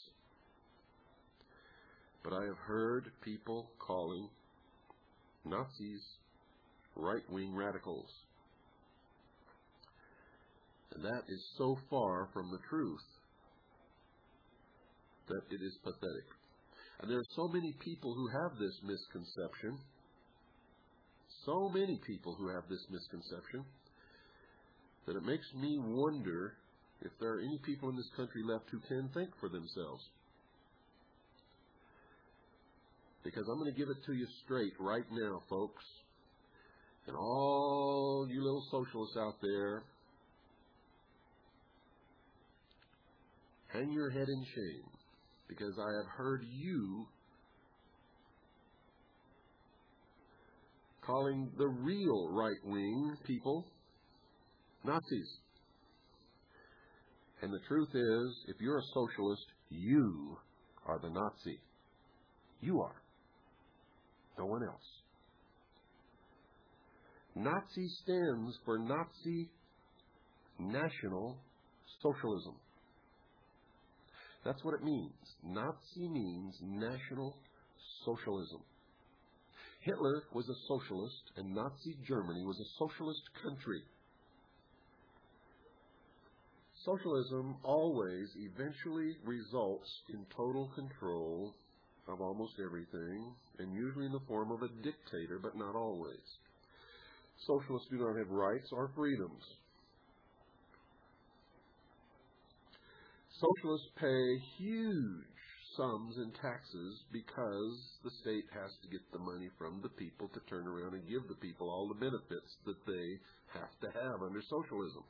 Speaker 4: but I have heard people calling Nazis right-wing radicals. And that is so far from the truth that it is pathetic. And there are so many people who have this misconception, that it makes me wonder if there are any people in this country left who can think for themselves. Because I'm going to give it to you straight right now, folks. And all you little socialists out there, hang your head in shame, because I have heard you calling the real right-wing people Nazis. And the truth is, if you're a socialist, you are the Nazi. You are. No one else. Nazi stands for Nazi National Socialism. That's what it means. Nazi means National Socialism. Hitler was a socialist, and Nazi Germany was a socialist country. Socialism always eventually results in total control of almost everything, and usually in the form of a dictator, but not always. Socialists do not have rights or freedoms. Socialists pay huge sums in taxes because the state has to get the money from the people to turn around and give the people all the benefits that they have to have under socialism.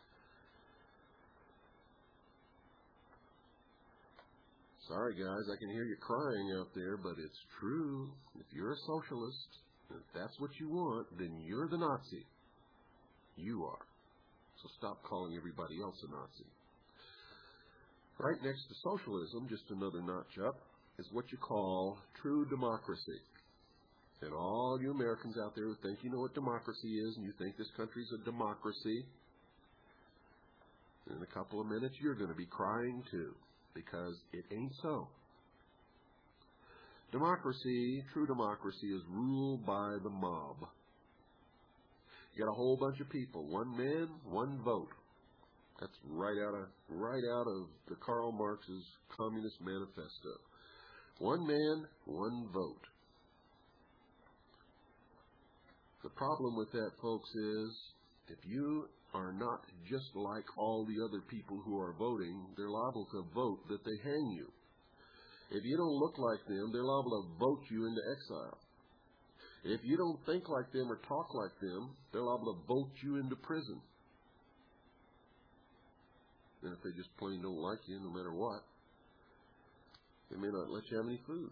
Speaker 4: Sorry, guys, I can hear you crying out there, but it's true. If you're a socialist, if that's what you want, then you're the Nazi. You are. So stop calling everybody else a Nazi. Right next to socialism, just another notch up, is what you call true democracy. And all you Americans out there who think you know what democracy is and you think this country's a democracy, in a couple of minutes you're going to be crying too, because it ain't so. Democracy, true democracy, is ruled by the mob. You got a whole bunch of people, one man, one vote. That's right out of the Karl Marx's Communist Manifesto. One man, one vote. The problem with that, folks, is if you are not just like all the other people who are voting, they're liable to vote that they hang you. If you don't look like them, they're liable to vote you into exile. If you don't think like them or talk like them, they're liable to vote you into prison. And if they just plain don't like you, no matter what, they may not let you have any food.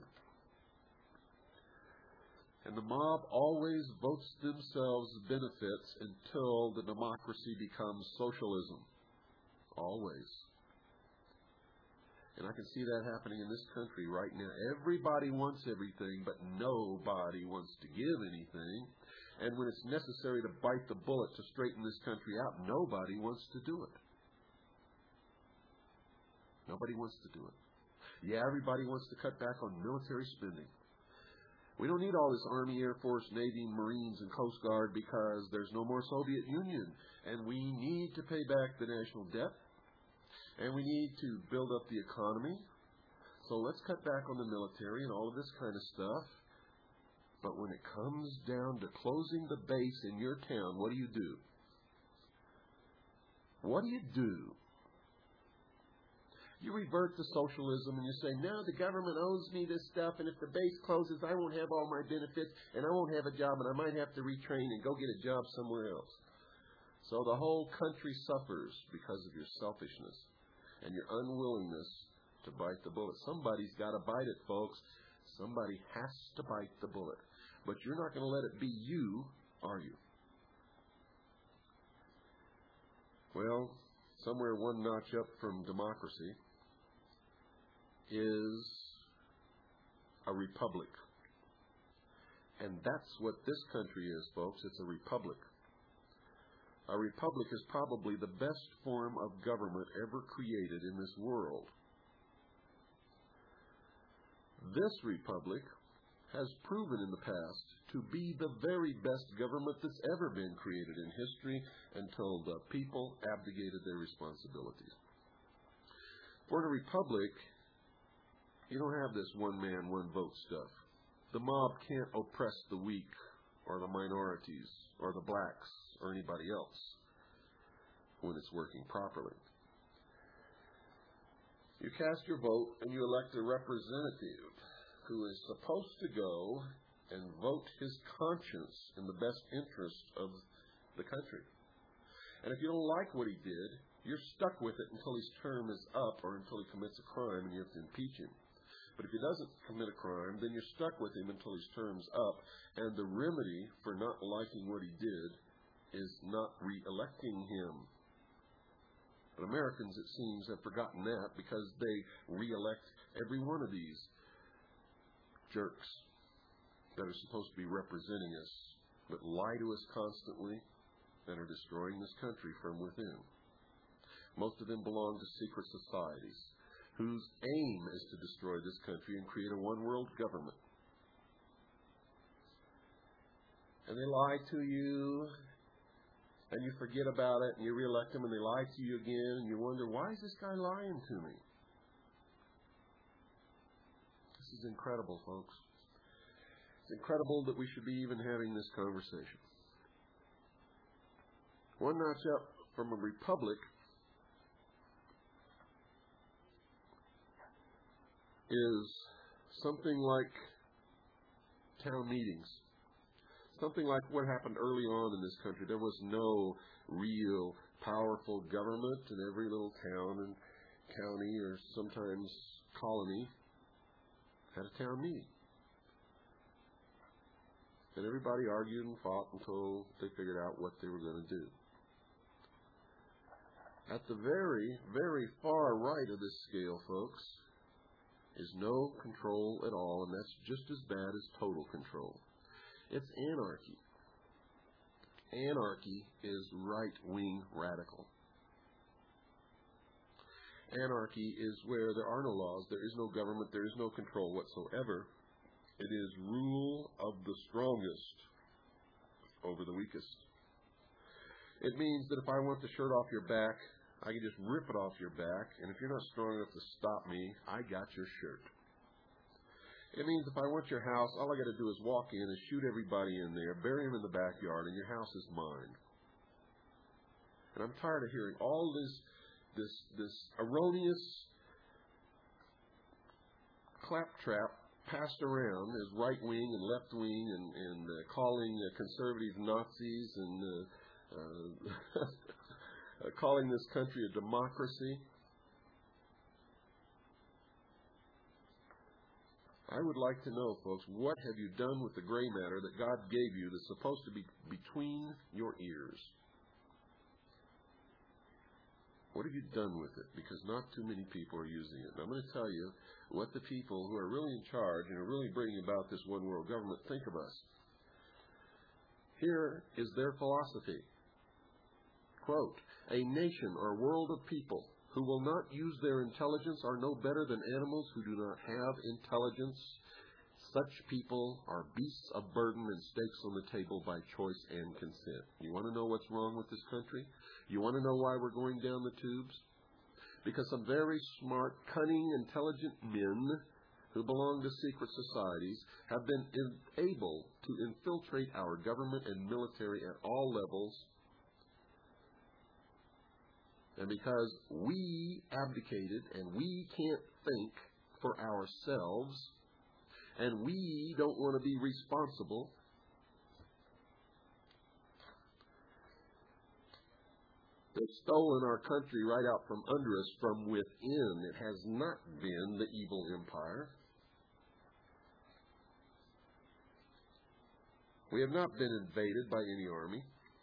Speaker 4: And the mob always votes themselves benefits until the democracy becomes socialism. Always. And I can see that happening in this country right now. Everybody wants everything, but nobody wants to give anything. And when it's necessary to bite the bullet to straighten this country out, nobody wants to do it. Nobody wants to do it. Yeah, everybody wants to cut back on military spending. We don't need all this Army, Air Force, Navy, Marines, and Coast Guard because there's no more Soviet Union. And we need to pay back the national debt. And we need to build up the economy. So let's cut back on the military and all of this kind of stuff. But when it comes down to closing the base in your town, what do you do? What do you do? You revert to socialism and you say, no, the government owes me this stuff, and if the base closes, I won't have all my benefits, and I won't have a job, and I might have to retrain and go get a job somewhere else. So the whole country suffers because of your selfishness and your unwillingness to bite the bullet. Somebody's got to bite it, folks. Somebody has to bite the bullet. But you're not going to let it be you, are you? Well, somewhere one notch up from democracy is a republic. And that's what this country is, folks. It's a republic. A republic is probably the best form of government ever created in this world. This republic has proven in the past to be the very best government that's ever been created in history until the people abdicated their responsibilities. For in a republic, you don't have this one man, one vote stuff. The mob can't oppress the weak or the minorities or the blacks or anybody else when it's working properly. You cast your vote and you elect a representative who is supposed to go and vote his conscience in the best interest of the country. And if you don't like what he did, you're stuck with it until his term is up or until he commits a crime and you have to impeach him. But if he doesn't commit a crime, then you're stuck with him until his term's up. And the remedy for not liking what he did is not re-electing him. But Americans, it seems, have forgotten that because they re-elect every one of these jerks that are supposed to be representing us, but lie to us constantly and are destroying this country from within. Most of them belong to secret societies whose aim is to destroy this country and create a one-world government. And they lie to you, and you forget about it, and you re-elect them, and they lie to you again, and you wonder, why is this guy lying to me? This is incredible, folks. It's incredible that we should be even having this conversation. One notch up from a republic is something like town meetings. Something like what happened early on in this country. There was no real powerful government, and every little town and county or sometimes colony had a town meeting. And everybody argued and fought until they figured out what they were going to do. At the very, very far right of this scale, folks, is no control at all, and that's just as bad as total control. It's anarchy. Anarchy is right-wing radical. Anarchy is where there are no laws, there is no government, there is no control whatsoever. It is rule of the strongest over the weakest. It means that if I want the shirt off your back, I can just rip it off your back, and if you're not strong enough to stop me, I got your shirt. It means if I want your house, all I got to do is walk in and shoot everybody in there, bury them in the backyard, and your house is mine. And I'm tired of hearing all this erroneous claptrap passed around as right-wing and left-wing and calling conservatives Nazis and calling this country a democracy. I would like to know, folks, what have you done with the gray matter that God gave you that's supposed to be between your ears? What have you done with it? Because not too many people are using it. And I'm going to tell you what the people who are really in charge and are really bringing about this one world government think of us. Here is their philosophy. Quote, "A nation or world of people who will not use their intelligence are no better than animals who do not have intelligence. Such people are beasts of burden and stakes on the table by choice and consent." You want to know what's wrong with this country? You want to know why we're going down the tubes? Because some very smart, cunning, intelligent men who belong to secret societies have been able to infiltrate our government and military at all levels. And because we abdicated and we can't think for ourselves, and we don't want to be responsible, they've stolen our country right out from under us from within. It has not been the evil empire. We have not been invaded by any army.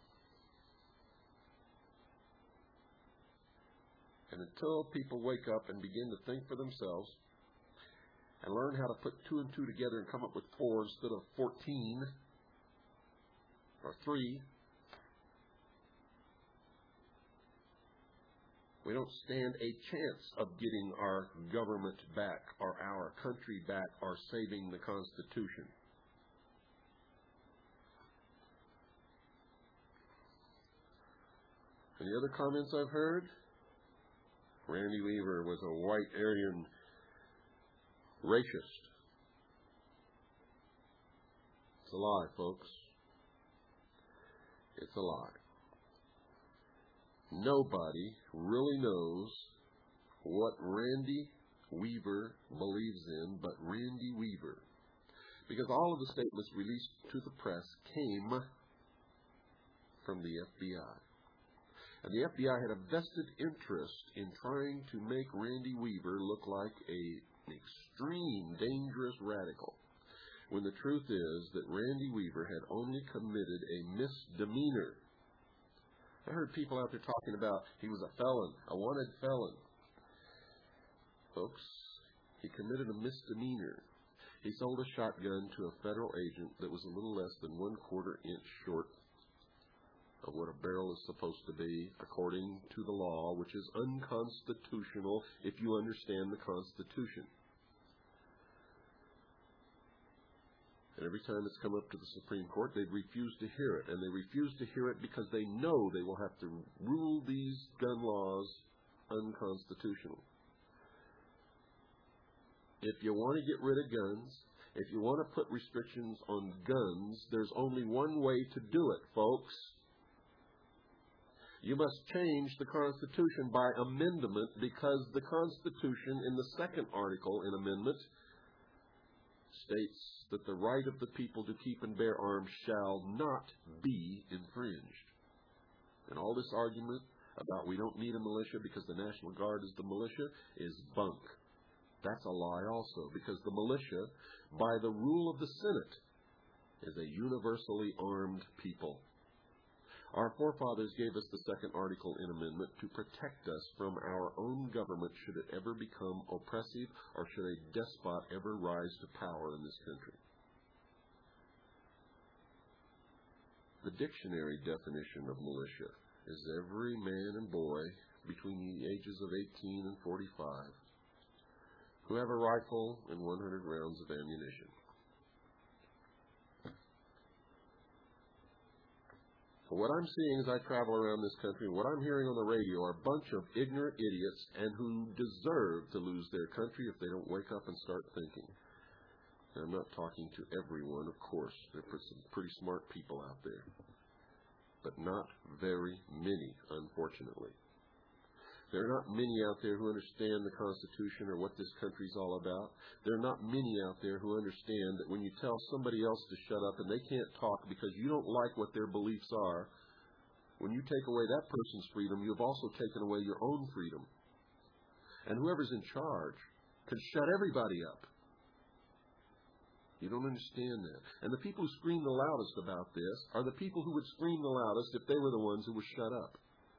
Speaker 4: And until people wake up and begin to think for themselves and learn how to put 2 and 2 together and come up with 4 instead of 14 or 3, we don't stand a chance of getting our government back or our country back or saving the Constitution. Any other comments I've heard? Randy Weaver was a white Aryan racist. It's a lie, folks. It's a lie. Nobody really knows what Randy Weaver believes in but Randy Weaver. Because all of the statements released to the press came from the FBI. And the FBI had a vested interest in trying to make Randy Weaver look like an extreme, dangerous radical, when the truth is that Randy Weaver had only committed a misdemeanor. I heard people out there talking about he was a felon, a wanted felon. Folks, he committed a misdemeanor. He sold a shotgun to a federal agent that was a little less than 1/4 inch short of what a barrel is supposed to be, according to the law, which is unconstitutional if you understand the Constitution. And every time it's come up to the Supreme Court, they've refused to hear it. And they refuse to hear it because they know they will have to rule these gun laws unconstitutional. If you want to get rid of guns, if you want to put restrictions on guns, there's only one way to do it, folks. You must change the Constitution by amendment, because the Constitution in the second article in amendment states that the right of the people to keep and bear arms shall not be infringed. And all this argument about we don't need a militia because the National Guard is the militia is bunk. That's a lie also, because the militia, by the rule of the Senate, is a universally armed people. Our forefathers gave us the second article in amendment to protect us from our own government should it ever become oppressive or should a despot ever rise to power in this country. The dictionary definition of militia is every man and boy between the ages of 18 and 45 who have a rifle and 100 rounds of ammunition. So what I'm seeing as I travel around this country, what I'm hearing on the radio are a bunch of ignorant idiots and who deserve to lose their country if they don't wake up and start thinking. And I'm not talking to everyone, of course. There are some pretty smart people out there. But not very many, unfortunately. There are not many out there who understand the Constitution or what this country's all about. There are not many out there who understand that when you tell somebody else to shut up and they can't talk because you don't like what their beliefs are, when you take away that person's freedom, you've also taken away your own freedom. And whoever's in charge can shut everybody up. You don't understand that. And the people who scream the loudest about this are the people who would scream the loudest if they were the ones who were shut up.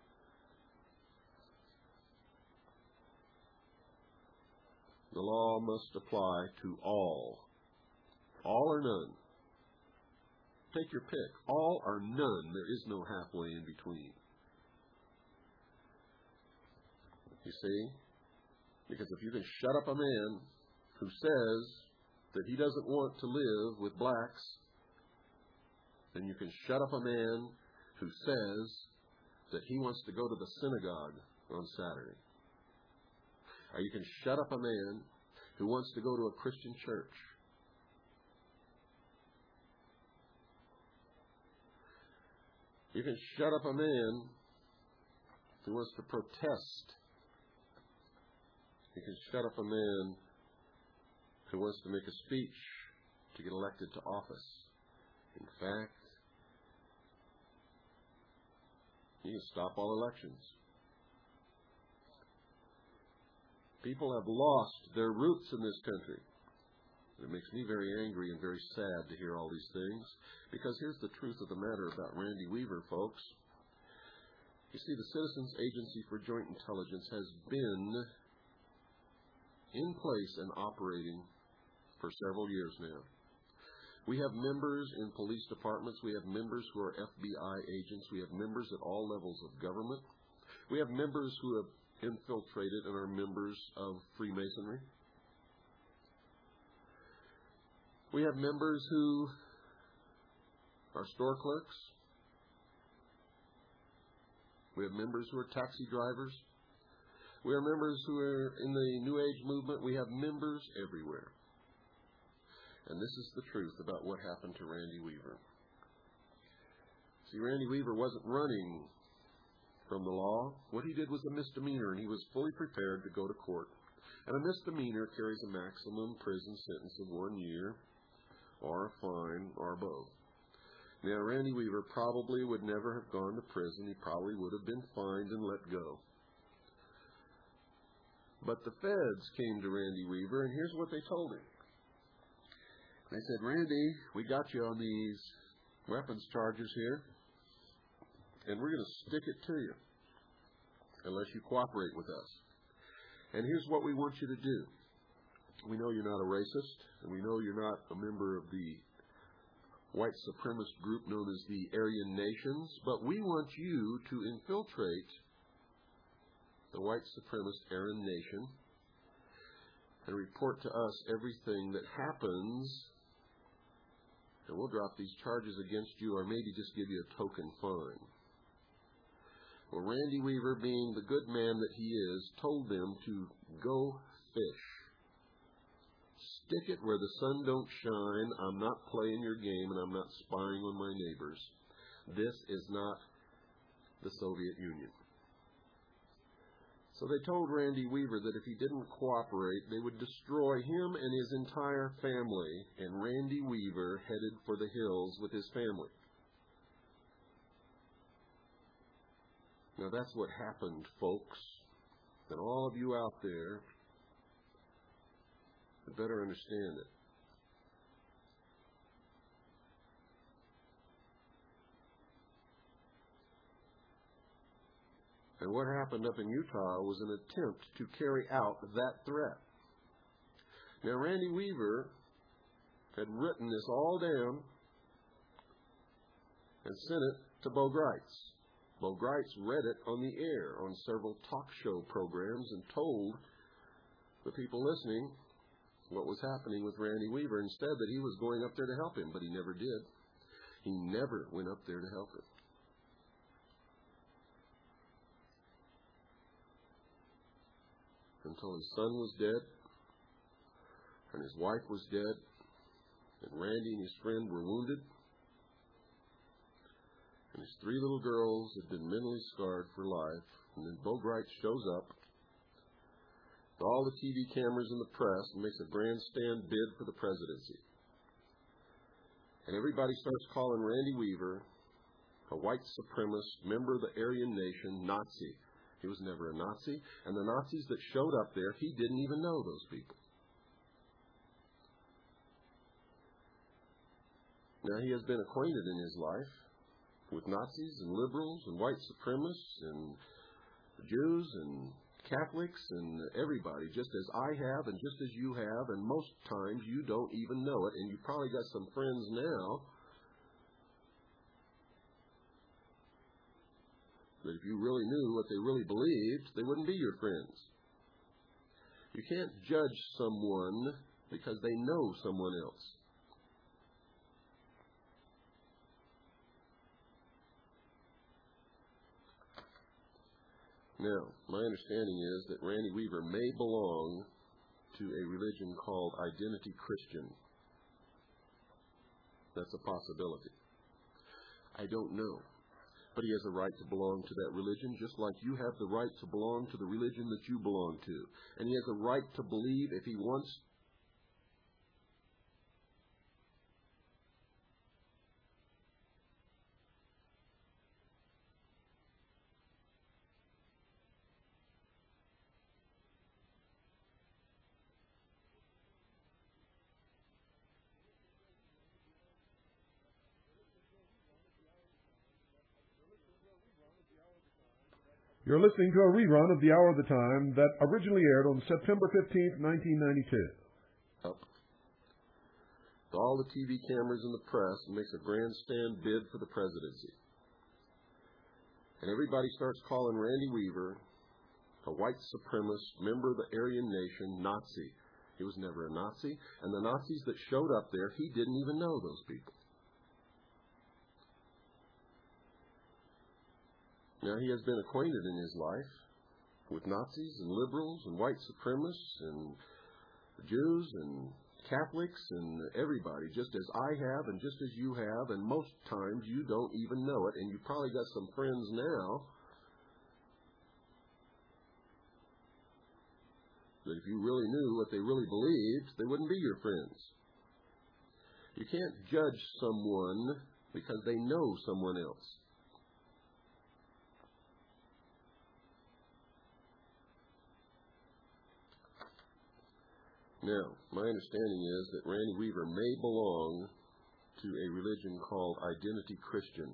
Speaker 4: The law must apply to all. All or none. Take your pick. All or none. There is no halfway in between. You see? Because if you can shut up a man who says that he doesn't want to live with blacks, then you can shut up a man who says that he wants to go to the synagogue on Saturday. Or you can shut up a man who wants to go to a Christian church. You can shut up a man who wants to protest. You can shut up a man who wants to make a speech to get elected to office. In fact, you can stop all elections. People have lost their roots in this country. It makes me very angry and very sad to hear all these things, because here's the truth of the matter about Randy Weaver, folks. You see, the Citizens Agency for Joint Intelligence has been in place and operating for several years now. We have members in police departments. We have members who are FBI agents. We have members at all levels of government. We have members who have infiltrated and are members of Freemasonry. We have members who are store clerks. We have members who are taxi drivers. We have members who are in the New Age movement. We have members everywhere. And this is the truth about what happened to Randy Weaver. See, Randy Weaver wasn't running from the law. What he did was a misdemeanor, and he was fully prepared to go to court. And a misdemeanor carries a maximum prison sentence of 1 year, or a fine, or both. Now, Randy Weaver probably would never have gone to prison. He probably would have been fined and let go. But the feds came to Randy Weaver, and here's what they told him. They said, Randy, we got you on these weapons charges here, and we're going to stick it to you unless you cooperate with us. And here's what we want you to do. We know you're not a racist, and we know you're not a member of the white supremacist group known as the Aryan Nations, but we want you to infiltrate the white supremacist Aryan Nation and report to us everything that happens, and we'll drop these charges against you or maybe just give you a token fine. Well, Randy Weaver, being the good man that he is, told them to go fish. Stick it where the sun don't shine. I'm not playing your game, and I'm not spying on my neighbors. This is not the Soviet Union. So they told Randy Weaver that if he didn't cooperate, they would destroy him and his entire family, and Randy Weaver headed for the hills with his family. Now that's what happened, folks. And all of you out there would better understand it. And what happened up in Utah was an attempt to carry out that threat. Now, Randy Weaver had written this all down, and sent it to Bo Gritz. Bo Gritz read it on the air on several talk show programs and told the people listening what was happening with Randy Weaver, and said that he was going up there to help him, but he never did. He never went up there to help him. Until his son was dead, and his wife was dead, and Randy and his friend were wounded, and his 3 little girls had been mentally scarred for life. And then Bo Gritz shows up with all the TV cameras and the press and makes a grandstand bid for the presidency. And everybody starts calling Randy Weaver a white supremacist, member of the Aryan nation, Nazi. He was never a Nazi. And the Nazis that showed up there, he didn't even know those people. Now, he has been acquainted in his life with Nazis and liberals and white supremacists and Jews and Catholics and everybody, just as I have and just as you have, and most times you don't even know it, and you've probably got some friends now that if you really knew what they really believed, they wouldn't be your friends. You can't judge someone because they know someone else. Now, my understanding is that Randy Weaver may belong to a religion called Identity Christian. That's a possibility. I don't know. But he has a right to belong to that religion, just like you have the right to belong to the religion that you belong to. And he has a right to believe if he wants.
Speaker 1: You're listening to a rerun of The Hour of the Time that originally aired on September 15th, 1992.
Speaker 4: Up. All the TV cameras and the press makes a grandstand bid for the presidency. And everybody starts calling Randy Weaver a white supremacist, member of the Aryan nation, Nazi. He was never a Nazi. And the Nazis that showed up there, he didn't even know those people. Now, he has been acquainted in his life with Nazis and liberals and white supremacists and Jews and Catholics and everybody, just as I have and just as you have, and most times you don't even know it, and you've probably got some friends now that if you really knew what they really believed, they wouldn't be your friends. You can't judge someone because they know someone else. Now, my understanding is that Randy Weaver may belong to a religion called Identity Christian.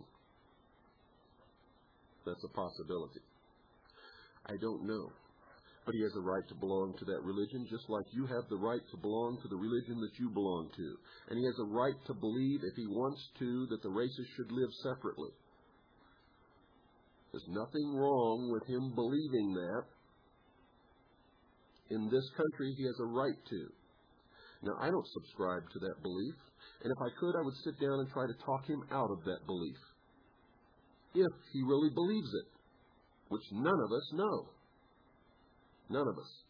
Speaker 4: That's a possibility. I don't know. But he has a right to belong to that religion, just like you have the right to belong to the religion that you belong to. And he has a right to believe, if he wants to, that the races should live separately. There's nothing wrong with him believing that. In this country, he has a right to. Now, I don't subscribe to that belief, and if I could, I would sit down and try to talk him out of that belief. If he really believes it, which none of us know. None of us.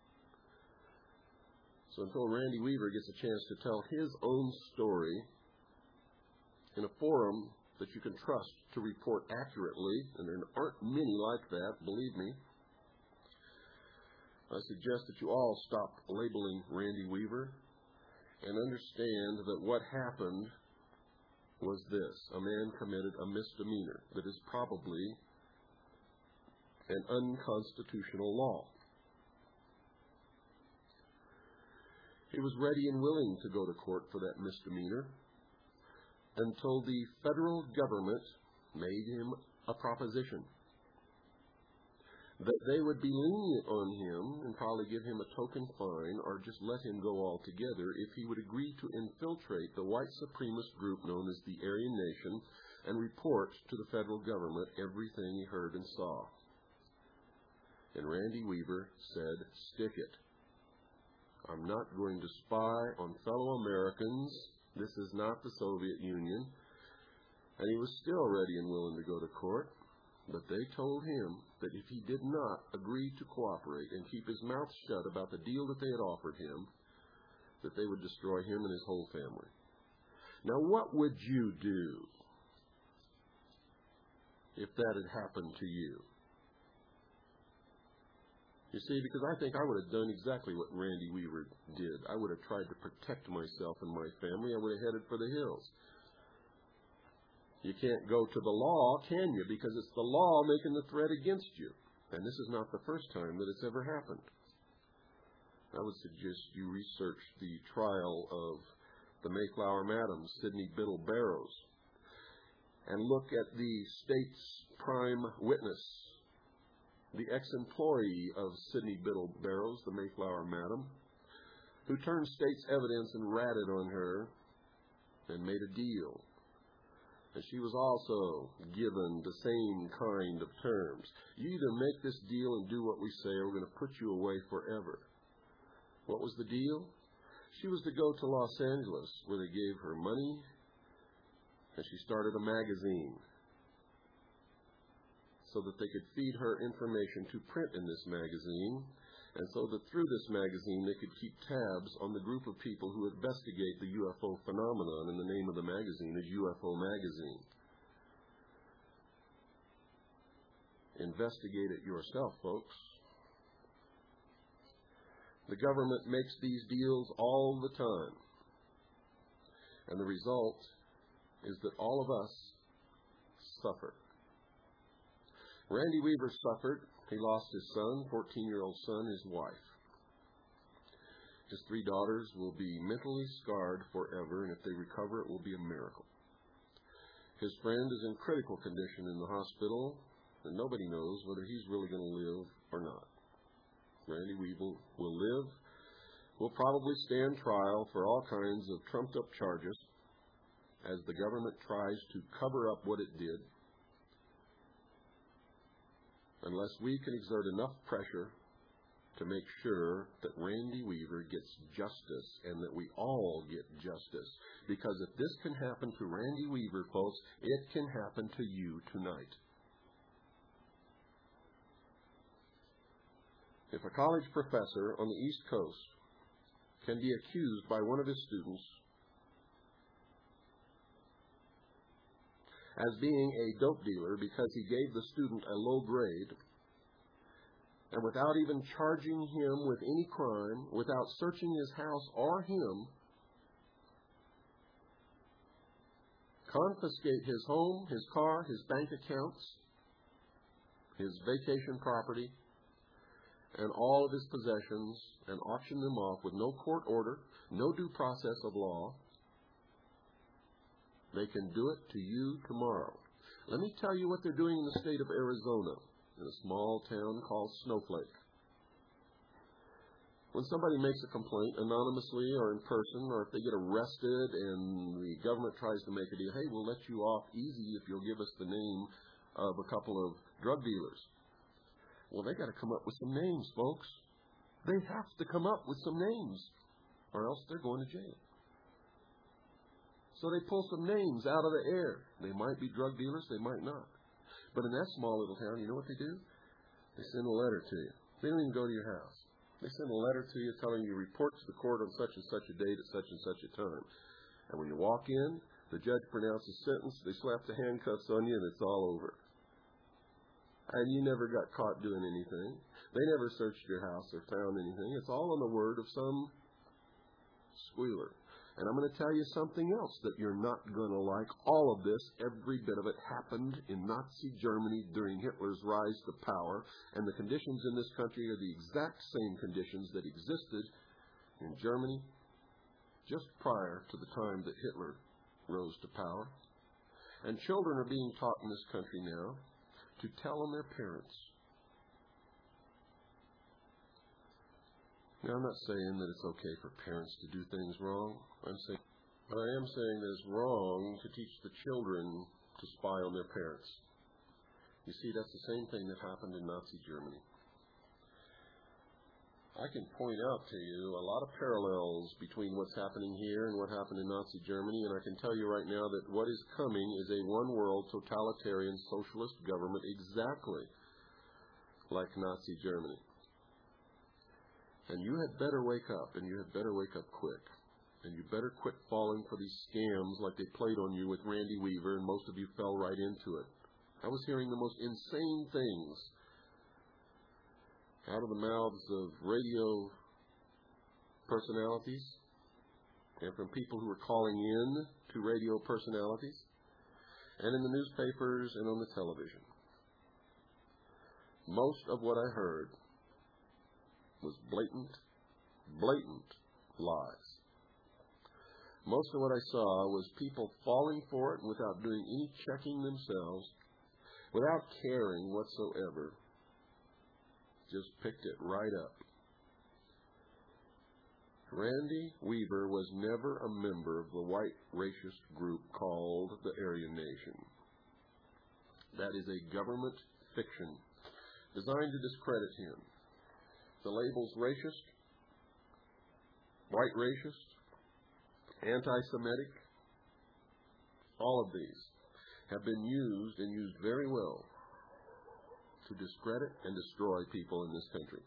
Speaker 4: So until Randy Weaver gets a chance to tell his own story in a forum that you can trust to report accurately, and there aren't many like that, believe me, I suggest that you all stop labeling Randy Weaver and understand that what happened was this. A man committed a misdemeanor that is probably an unconstitutional law. He was ready and willing to go to court for that misdemeanor until the federal government made him a proposition that they would be lenient on him and probably give him a token fine or just let him go altogether if he would agree to infiltrate the white supremacist group known as the Aryan Nation and report to the federal government everything he heard and saw. And Randy Weaver said, "Stick it. I'm not going to spy on fellow Americans. This is not the Soviet Union." And he was still ready and willing to go to court. But they told him that if he did not agree to cooperate and keep his mouth shut about the deal that they had offered him, that they would destroy him and his whole family. Now, what would you do if that had happened to you? You see, because I think I would have done exactly what Randy Weaver did. I would have tried to protect myself and my family. I would have headed for the hills. You can't go to the law, can you? Because it's the law making the threat against you. And this is not the first time that it's ever happened. I would suggest you research the trial of the Mayflower Madam, Sidney Biddle Barrows, and look at the state's prime witness, the ex-employee of Sidney Biddle Barrows, the Mayflower Madam, who turned state's evidence and ratted on her and made a deal. And she was also given the same kind of terms. You either make this deal and do what we say, or we're going to put you away forever. What was the deal? She was to go to Los Angeles, where they gave her money, and she started a magazine so that they could feed her information to print in this magazine, and so that through this magazine they could keep tabs on the group of people who investigate the UFO phenomenon, and the name of the magazine is UFO Magazine. Investigate it yourself, folks. The government makes these deals all the time, and the result is that all of us suffer. Randy Weaver suffered. He lost his son, 14-year-old son, his wife. His 3 daughters will be mentally scarred forever, and if they recover, it will be a miracle. His friend is in critical condition in the hospital, and nobody knows whether he's really going to live or not. Randy Weaver will live, will probably stand trial for all kinds of trumped-up charges as the government tries to cover up what it did, unless we can exert enough pressure to make sure that Randy Weaver gets justice and that we all get justice. Because if this can happen to Randy Weaver, folks, it can happen to you tonight. If a college professor on the East Coast can be accused by one of his students as being a dope dealer because he gave the student a low grade, and without even charging him with any crime, without searching his house or him, confiscate his home, his car, his bank accounts, his vacation property, and all of his possessions, and auction them off with no court order, no due process of law, they can do it to you tomorrow. Let me tell you what they're doing in the state of Arizona, in a small town called Snowflake. When somebody makes a complaint, anonymously or in person, or if they get arrested and the government tries to make a deal, hey, we'll let you off easy if you'll give us the name of a couple of drug dealers. Well, they got to come up with some names, folks. They have to come up with some names, or else they're going to jail. So they pull some names out of the air. They might be drug dealers, they might not. But in that small little town, you know what they do? They send a letter to you. They don't even go to your house. They send a letter to you telling you report to the court on such and such a date at such and such a time. And when you walk in, the judge pronounces sentence, they slap the handcuffs on you, and it's all over. And you never got caught doing anything. They never searched your house or found anything. It's all on the word of some squealer. And I'm going to tell you something else that you're not going to like. All of this, every bit of it, happened in Nazi Germany during Hitler's rise to power. And the conditions in this country are the exact same conditions that existed in Germany just prior to the time that Hitler rose to power. And children are being taught in this country now to tell on their parents. Now, I'm not saying that it's okay for parents to do things wrong. But I am saying that it's wrong to teach the children to spy on their parents. You see, that's the same thing that happened in Nazi Germany. I can point out to you a lot of parallels between what's happening here and what happened in Nazi Germany, and I can tell you right now that what is coming is a one-world totalitarian socialist government exactly like Nazi Germany. And you had better wake up, and you had better wake up quick. And you better quit falling for these scams like they played on you with Randy Weaver, and most of you fell right into it. I was hearing the most insane things out of the mouths of radio personalities and from people who were calling in to radio personalities and in the newspapers and on the television. Most of what I heard was blatant lies. Most of what I saw was people falling for it without doing any checking themselves, without caring whatsoever. Just picked it right up. Randy Weaver was never a member of the white racist group called the Aryan Nation. That is a government fiction designed to discredit him. The labels racist, white racist, anti-Semitic, all of these have been used and used very well to discredit and destroy people in this country.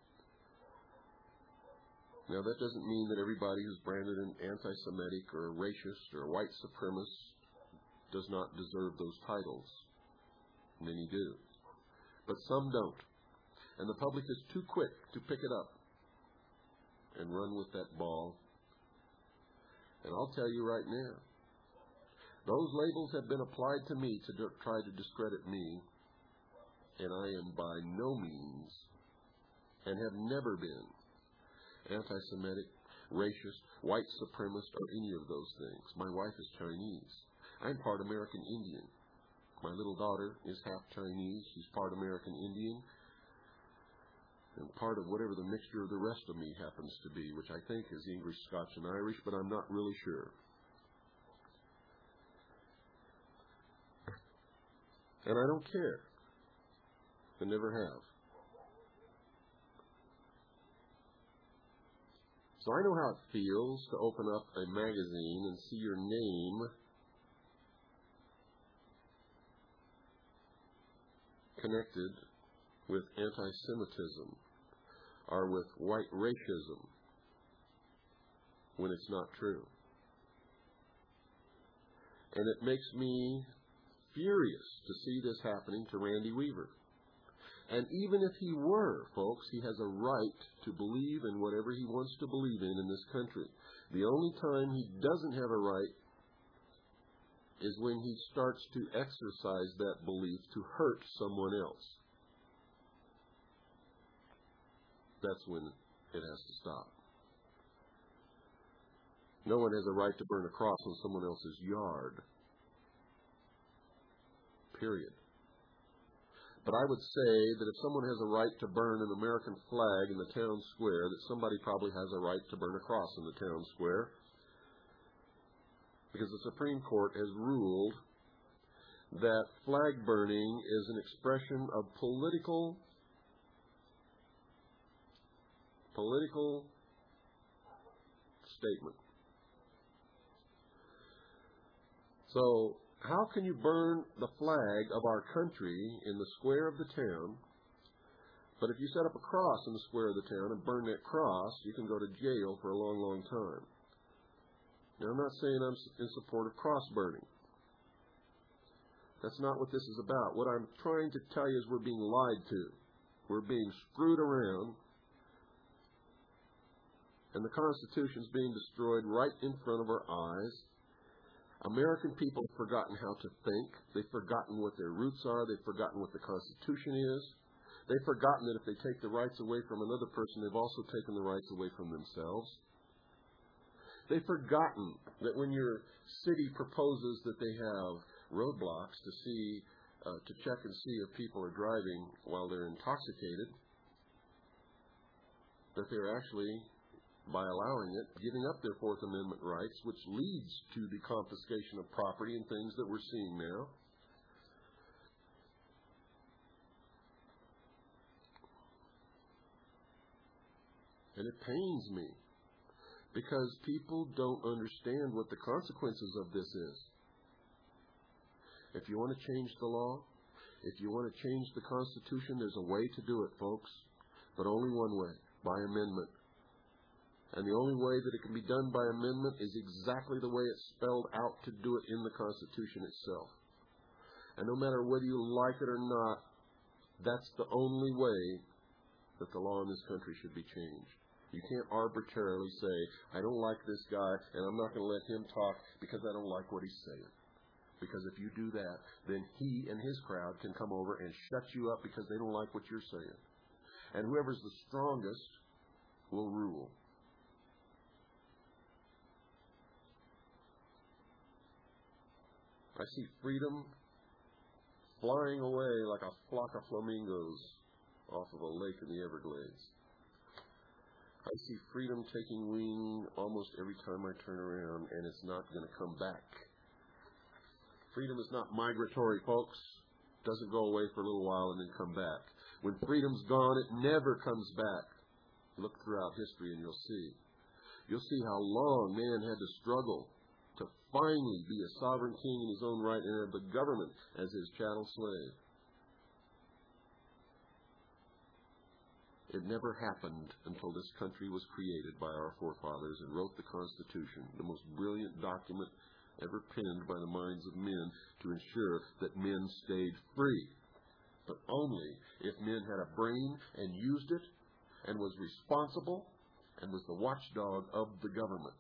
Speaker 4: Now, that doesn't mean that everybody who's branded an anti-Semitic or racist or white supremacist does not deserve those titles. Many do. But some don't. And the public is too quick to pick it up and run with that ball. And I'll tell you right now, those labels have been applied to me to try to discredit me, and I am by no means, and have never been, anti-Semitic, racist, white supremacist, or any of those things. My wife is Chinese. I'm part American Indian. My little daughter is half Chinese. She's part American Indian. And part of whatever the mixture of the rest of me happens to be, which I think is English, Scotch, and Irish, but I'm not really sure. And I don't care. I never have. So I know how it feels to open up a magazine and see your name connected with anti-Semitism or with white racism when it's not true. And it makes me furious to see this happening to Randy Weaver. And even if he were, folks, he has a right to believe in whatever he wants to believe in this country. The only time he doesn't have a right is when he starts to exercise that belief to hurt someone else. That's when it has to stop. No one has a right to burn a cross on someone else's yard. Period. But I would say that if someone has a right to burn an American flag in the town square, that somebody probably has a right to burn a cross in the town square. Because the Supreme Court has ruled that flag burning is an expression of political statement. So, how can you burn the flag of our country in the square of the town, but if you set up a cross in the square of the town and burn that cross, you can go to jail for a long, long time? Now, I'm not saying I'm in support of cross burning. That's not what this is about. What I'm trying to tell you is we're being lied to. We're being screwed around. And the Constitution's being destroyed right in front of our eyes. American people have forgotten how to think. They've forgotten what their roots are. They've forgotten what the Constitution is. They've forgotten that if they take the rights away from another person, they've also taken the rights away from themselves. They've forgotten that when your city proposes that they have roadblocks to check and see if people are driving while they're intoxicated, that they're actually, by allowing it, giving up their Fourth Amendment rights, which leads to the confiscation of property and things that we're seeing now. And it pains me because people don't understand what the consequences of this is. If you want to change the law, if you want to change the Constitution, there's a way to do it, folks, but only one way, by amendment. And the only way that it can be done by amendment is exactly the way it's spelled out to do it in the Constitution itself. And no matter whether you like it or not, that's the only way that the law in this country should be changed. You can't arbitrarily say, I don't like this guy, and I'm not going to let him talk because I don't like what he's saying. Because if you do that, then he and his crowd can come over and shut you up because they don't like what you're saying. And whoever's the strongest will rule. I see freedom flying away like a flock of flamingos off of a lake in the Everglades. I see freedom taking wing almost every time I turn around, and it's not going to come back. Freedom is not migratory, folks. It doesn't go away for a little while and then come back. When freedom's gone, it never comes back. Look throughout history and you'll see. You'll see how long man had to struggle to finally be a sovereign king in his own right and have the government as his chattel slave. It never happened until this country was created by our forefathers and wrote the Constitution, the most brilliant document ever penned by the minds of men to ensure that men stayed free. But only if men had a brain and used it and was responsible and was the watchdog of the government.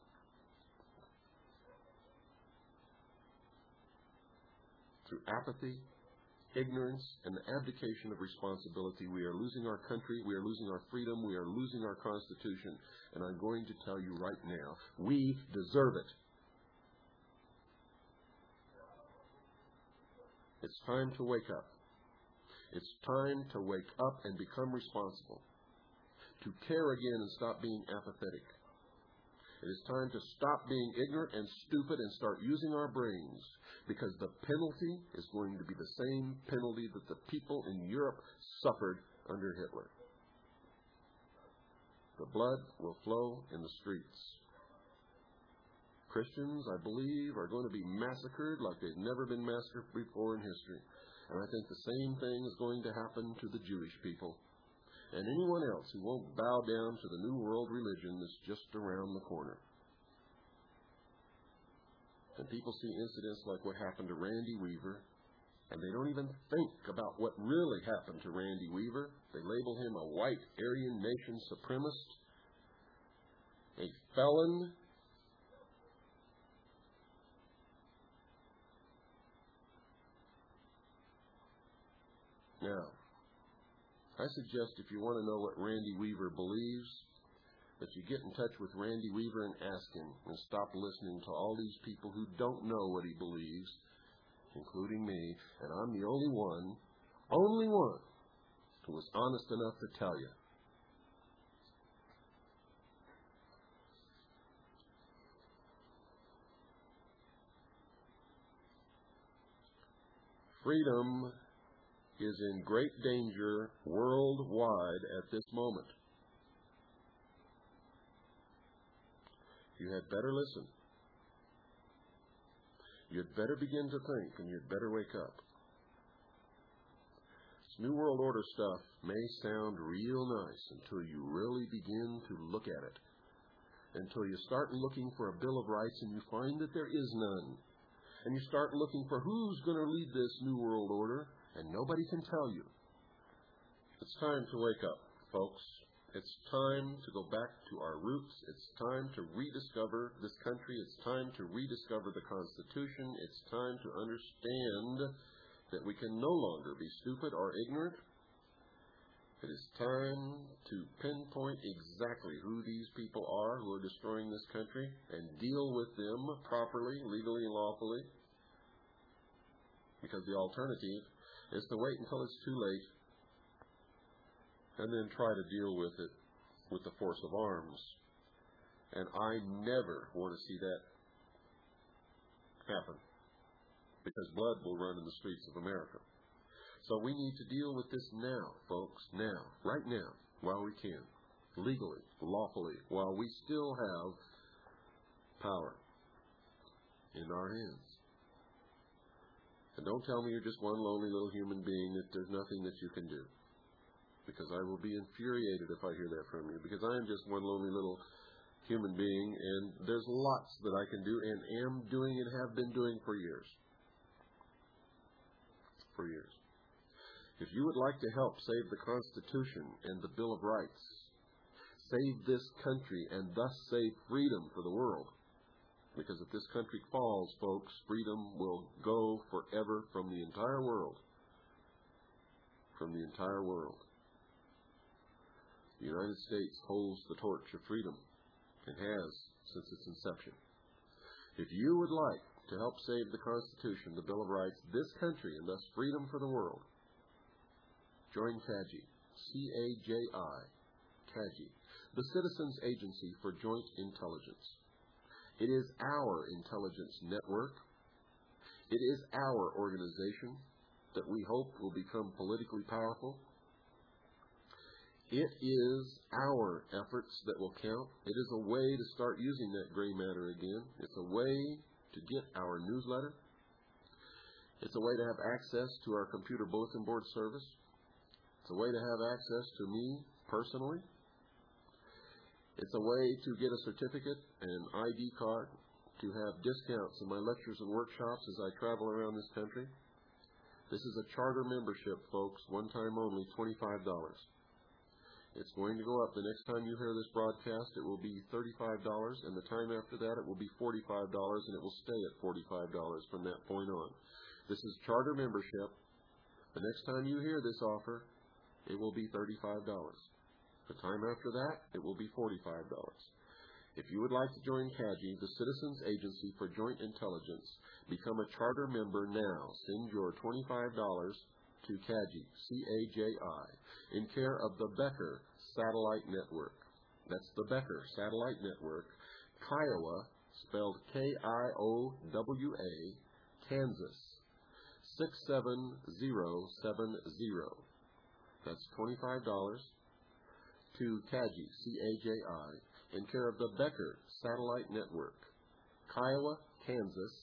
Speaker 4: Through apathy, ignorance, and the abdication of responsibility, we are losing our country, we are losing our freedom, we are losing our Constitution. And I'm going to tell you right now, we deserve it. It's time to wake up. It's time to wake up and become responsible. To care again and stop being apathetic. It is time to stop being ignorant and stupid and start using our brains, because the penalty is going to be the same penalty that the people in Europe suffered under Hitler. The blood will flow in the streets. Christians, I believe, are going to be massacred like they've never been massacred before in history. And I think the same thing is going to happen to the Jewish people and anyone else who won't bow down to the New World religion that's just around the corner. And people see incidents like what happened to Randy Weaver, and they don't even think about what really happened to Randy Weaver. They label him a white Aryan nation supremacist, a felon, now, I suggest if you want to know what Randy Weaver believes, that you get in touch with Randy Weaver and ask him, and stop listening to all these people who don't know what he believes, including me, and I'm the only one who was honest enough to tell you. Freedom is in great danger worldwide at this moment. You had better listen. You'd better begin to think, and you'd better wake up. This New World Order stuff may sound real nice until you really begin to look at it. Until you start looking for a Bill of Rights and you find that there is none. And you start looking for who's going to lead this New World Order, and nobody can tell you. It's time to wake up, folks. It's time to go back to our roots. It's time to rediscover this country. It's time to rediscover the Constitution. It's time to understand that we can no longer be stupid or ignorant. It is time to pinpoint exactly who these people are who are destroying this country and deal with them properly, legally, and lawfully. Because the alternative is to wait until it's too late and then try to deal with it with the force of arms. And I never want to see that happen, because blood will run in the streets of America. So we need to deal with this now, folks, now, right now, while we can. legally, lawfully, while we still have power in our hands. And don't tell me you're just one lonely little human being that there's nothing that you can do, because I will be infuriated if I hear that from you, because I am just one lonely little human being, and there's lots that I can do and am doing and have been doing for years. For years. If you would like to help save the Constitution and the Bill of Rights, save this country, and thus save freedom for the world, because if this country falls, folks, freedom will go forever from the entire world. From the entire world. The United States holds the torch of freedom, and has since its inception. If you would like to help save the Constitution, the Bill of Rights, this country, and thus freedom for the world, join CAGI, C-A-J-I, CAGI, the Citizens Agency for Joint Intelligence. It is our intelligence network. It is our organization that we hope will become politically powerful. It is our efforts that will count. It is a way to start using that gray matter again. It's a way to get our newsletter. It's a way to have access to our computer bulletin board service. It's a way to have access to me personally. It's a way to get a certificate and ID card, to have discounts in my lectures and workshops as I travel around this country. This is a charter membership, folks, one time only, $25. It's going to go up. The next time you hear this broadcast, it will be $35, and the time after that, it will be $45, and it will stay at $45 from that point on. This is charter membership. The next time you hear this offer, it will be $35. The time after that, it will be $45. If you would like to join CAGI, the Citizens Agency for Joint Intelligence, become a charter member now. Send your $25 to CAGI, C-A-J-I, in care of the Becker Satellite Network. That's the Becker Satellite Network, Kiowa, spelled K-I-O-W-A, Kansas, 67070. That's $25 to CAGI, C-A-J-I, in care of the Becker Satellite Network, Kiowa, Kansas,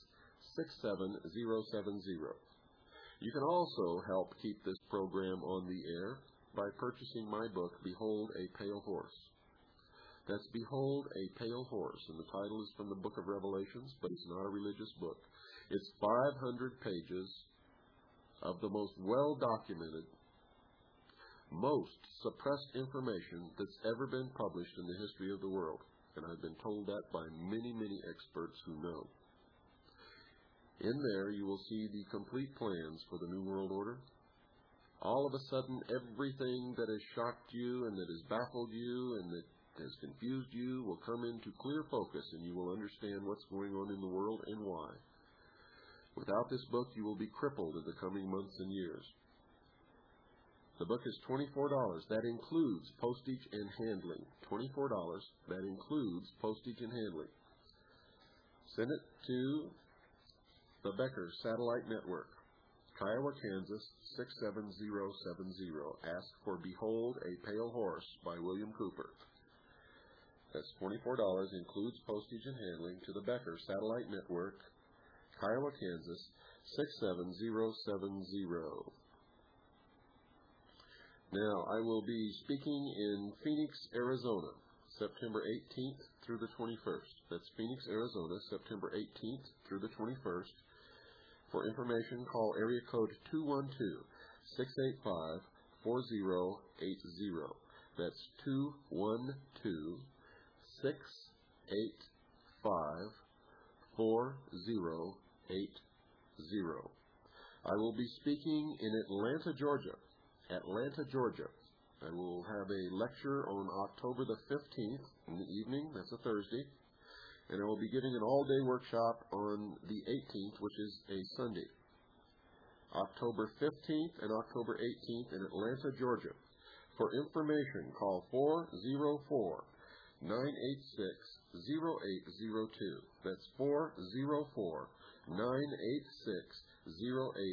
Speaker 4: 67070. You can also help keep this program on the air by purchasing my book, Behold a Pale Horse. That's Behold a Pale Horse, and the title is from the book of Revelations, but it's not a religious book. It's 500 pages of the most well-documented, most suppressed information that's ever been published in the history of the world. And I've been told that by many, many experts who know. In there, you will see the complete plans for the New World Order. All of a sudden, everything that has shocked you and that has baffled you and that has confused you will come into clear focus, and you will understand what's going on in the world and why. Without this book, you will be crippled in the coming months and years. The book is $24. That includes postage and handling. $24. That includes postage and handling. Send it to the Becker Satellite Network, Kiowa, Kansas, 67070. Ask for Behold a Pale Horse by William Cooper. That's $24. Includes postage and handling to the Becker Satellite Network, Kiowa, Kansas, 67070. Now, I will be speaking in Phoenix, Arizona, September 18th through the 21st. That's Phoenix, Arizona, September 18th through the 21st. For information, call area code 212-685-4080. That's 212-685-4080. I will be speaking in Atlanta, Georgia. Atlanta, Georgia. I will have a lecture on October the 15th in the evening. That's a Thursday. And I will be giving an all-day workshop on the 18th, which is a Sunday. October 15th and October 18th in Atlanta, Georgia. For information, call 404-986-0802. That's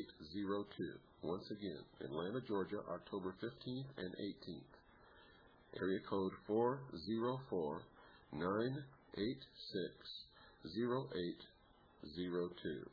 Speaker 4: 404-986-0802. Once again, Atlanta, Georgia, October 15th and 18th. area code 404-986-0802.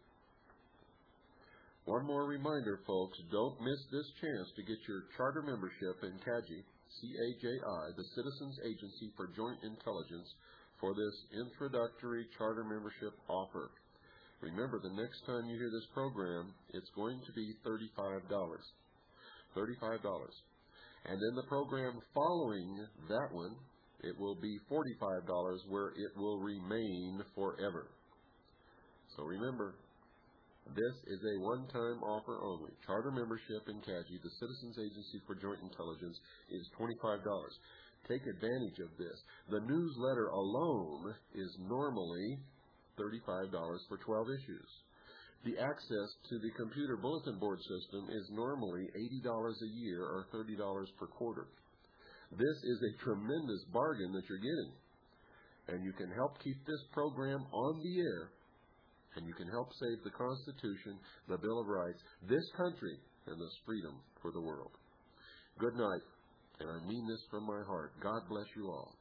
Speaker 4: One more reminder, folks, don't miss this chance to get your charter membership in CAJI, C-A-J-I, the Citizens Agency for Joint Intelligence, for this introductory charter membership offer. Remember, the next time you hear this program, it's going to be $35. $35. And then the program following that one, it will be $45, where it will remain forever. So remember, this is a one-time offer only. Charter membership in CAJI, the Citizens Agency for Joint Intelligence, is $25. Take advantage of this. The newsletter alone is normally $35 for 12 issues. The access to the computer bulletin board system is normally $80 a year or $30 per quarter. This is a tremendous bargain that you're getting. And you can help keep this program on the air, and you can help save the Constitution, the Bill of Rights, this country, and this freedom for the world. Good night, and I mean this from my heart. God bless you all.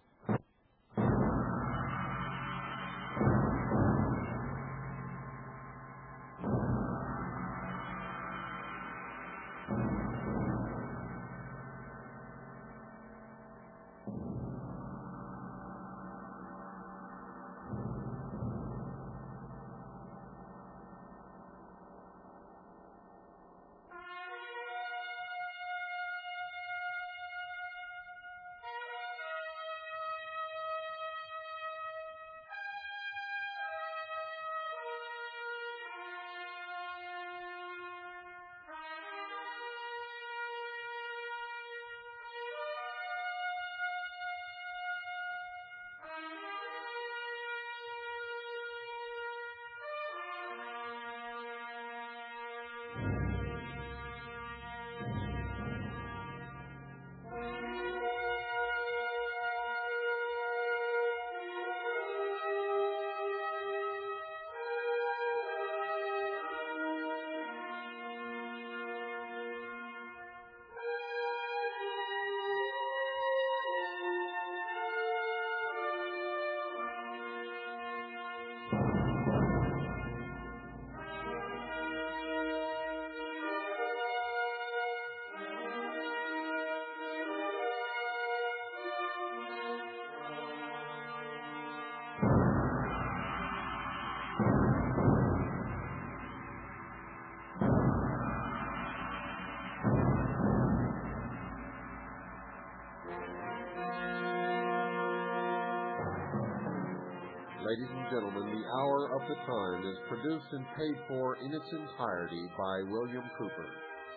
Speaker 4: Ladies and gentlemen, The Hour of the Time is produced and paid for in its entirety by William Cooper.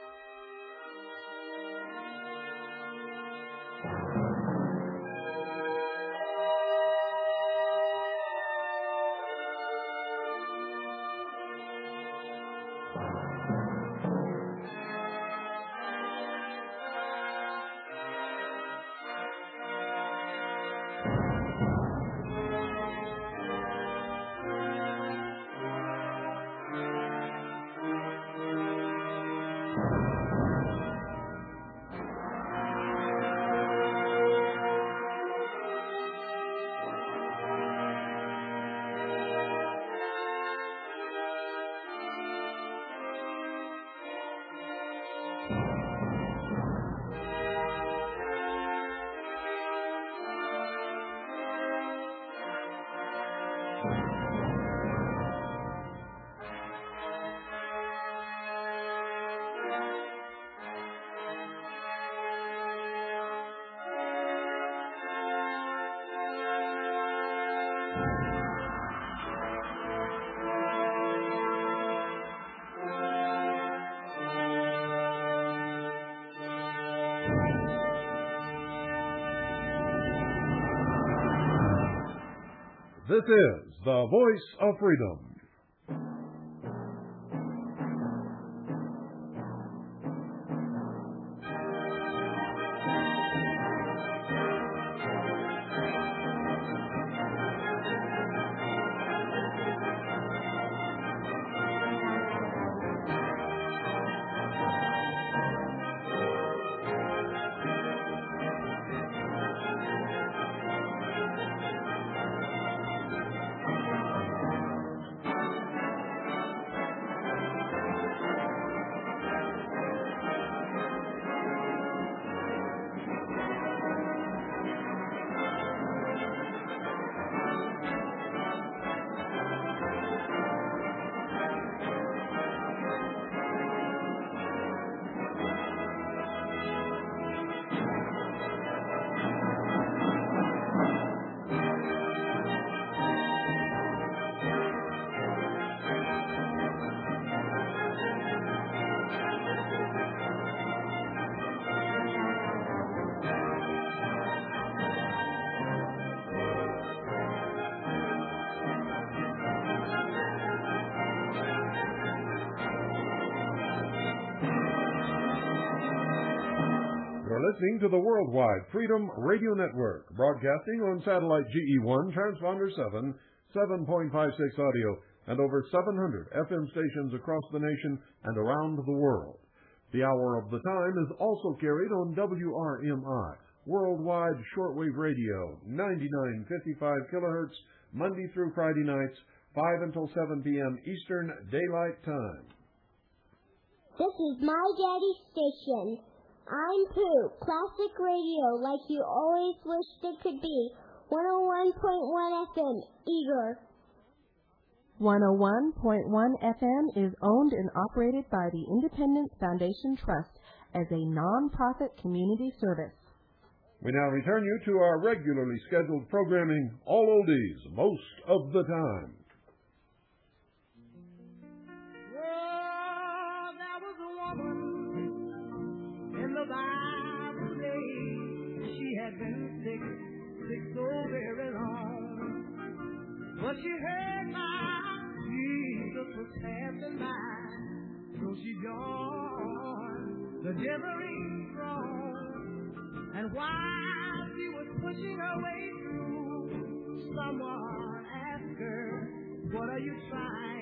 Speaker 1: This is the Voice of Freedom. You're listening to the Worldwide Freedom Radio Network, broadcasting on satellite GE1, transponder 7, 7.56 audio, and over 700 FM stations across the nation and around the world. The Hour of the Time is also carried on WRMI, Worldwide Shortwave Radio, 9955 kilohertz, Monday through Friday nights, 5 until 7 p.m. Eastern Daylight Time.
Speaker 2: This is my daddy's station. I'm Pooh, classic radio like you always wished it could be. 101.1 FM, Eager.
Speaker 3: 101.1 FM is owned and operated by the Independence Foundation Trust as a non-profit community service.
Speaker 1: We now return you to our regularly scheduled programming, All Oldies, Most of the Time.
Speaker 7: Oh, there was a woman in the Bible days. She had been sick so very long. But she heard Jesus was passing by, so she joined the gathering throng. And while she was pushing her way through, someone asked her, "What are you trying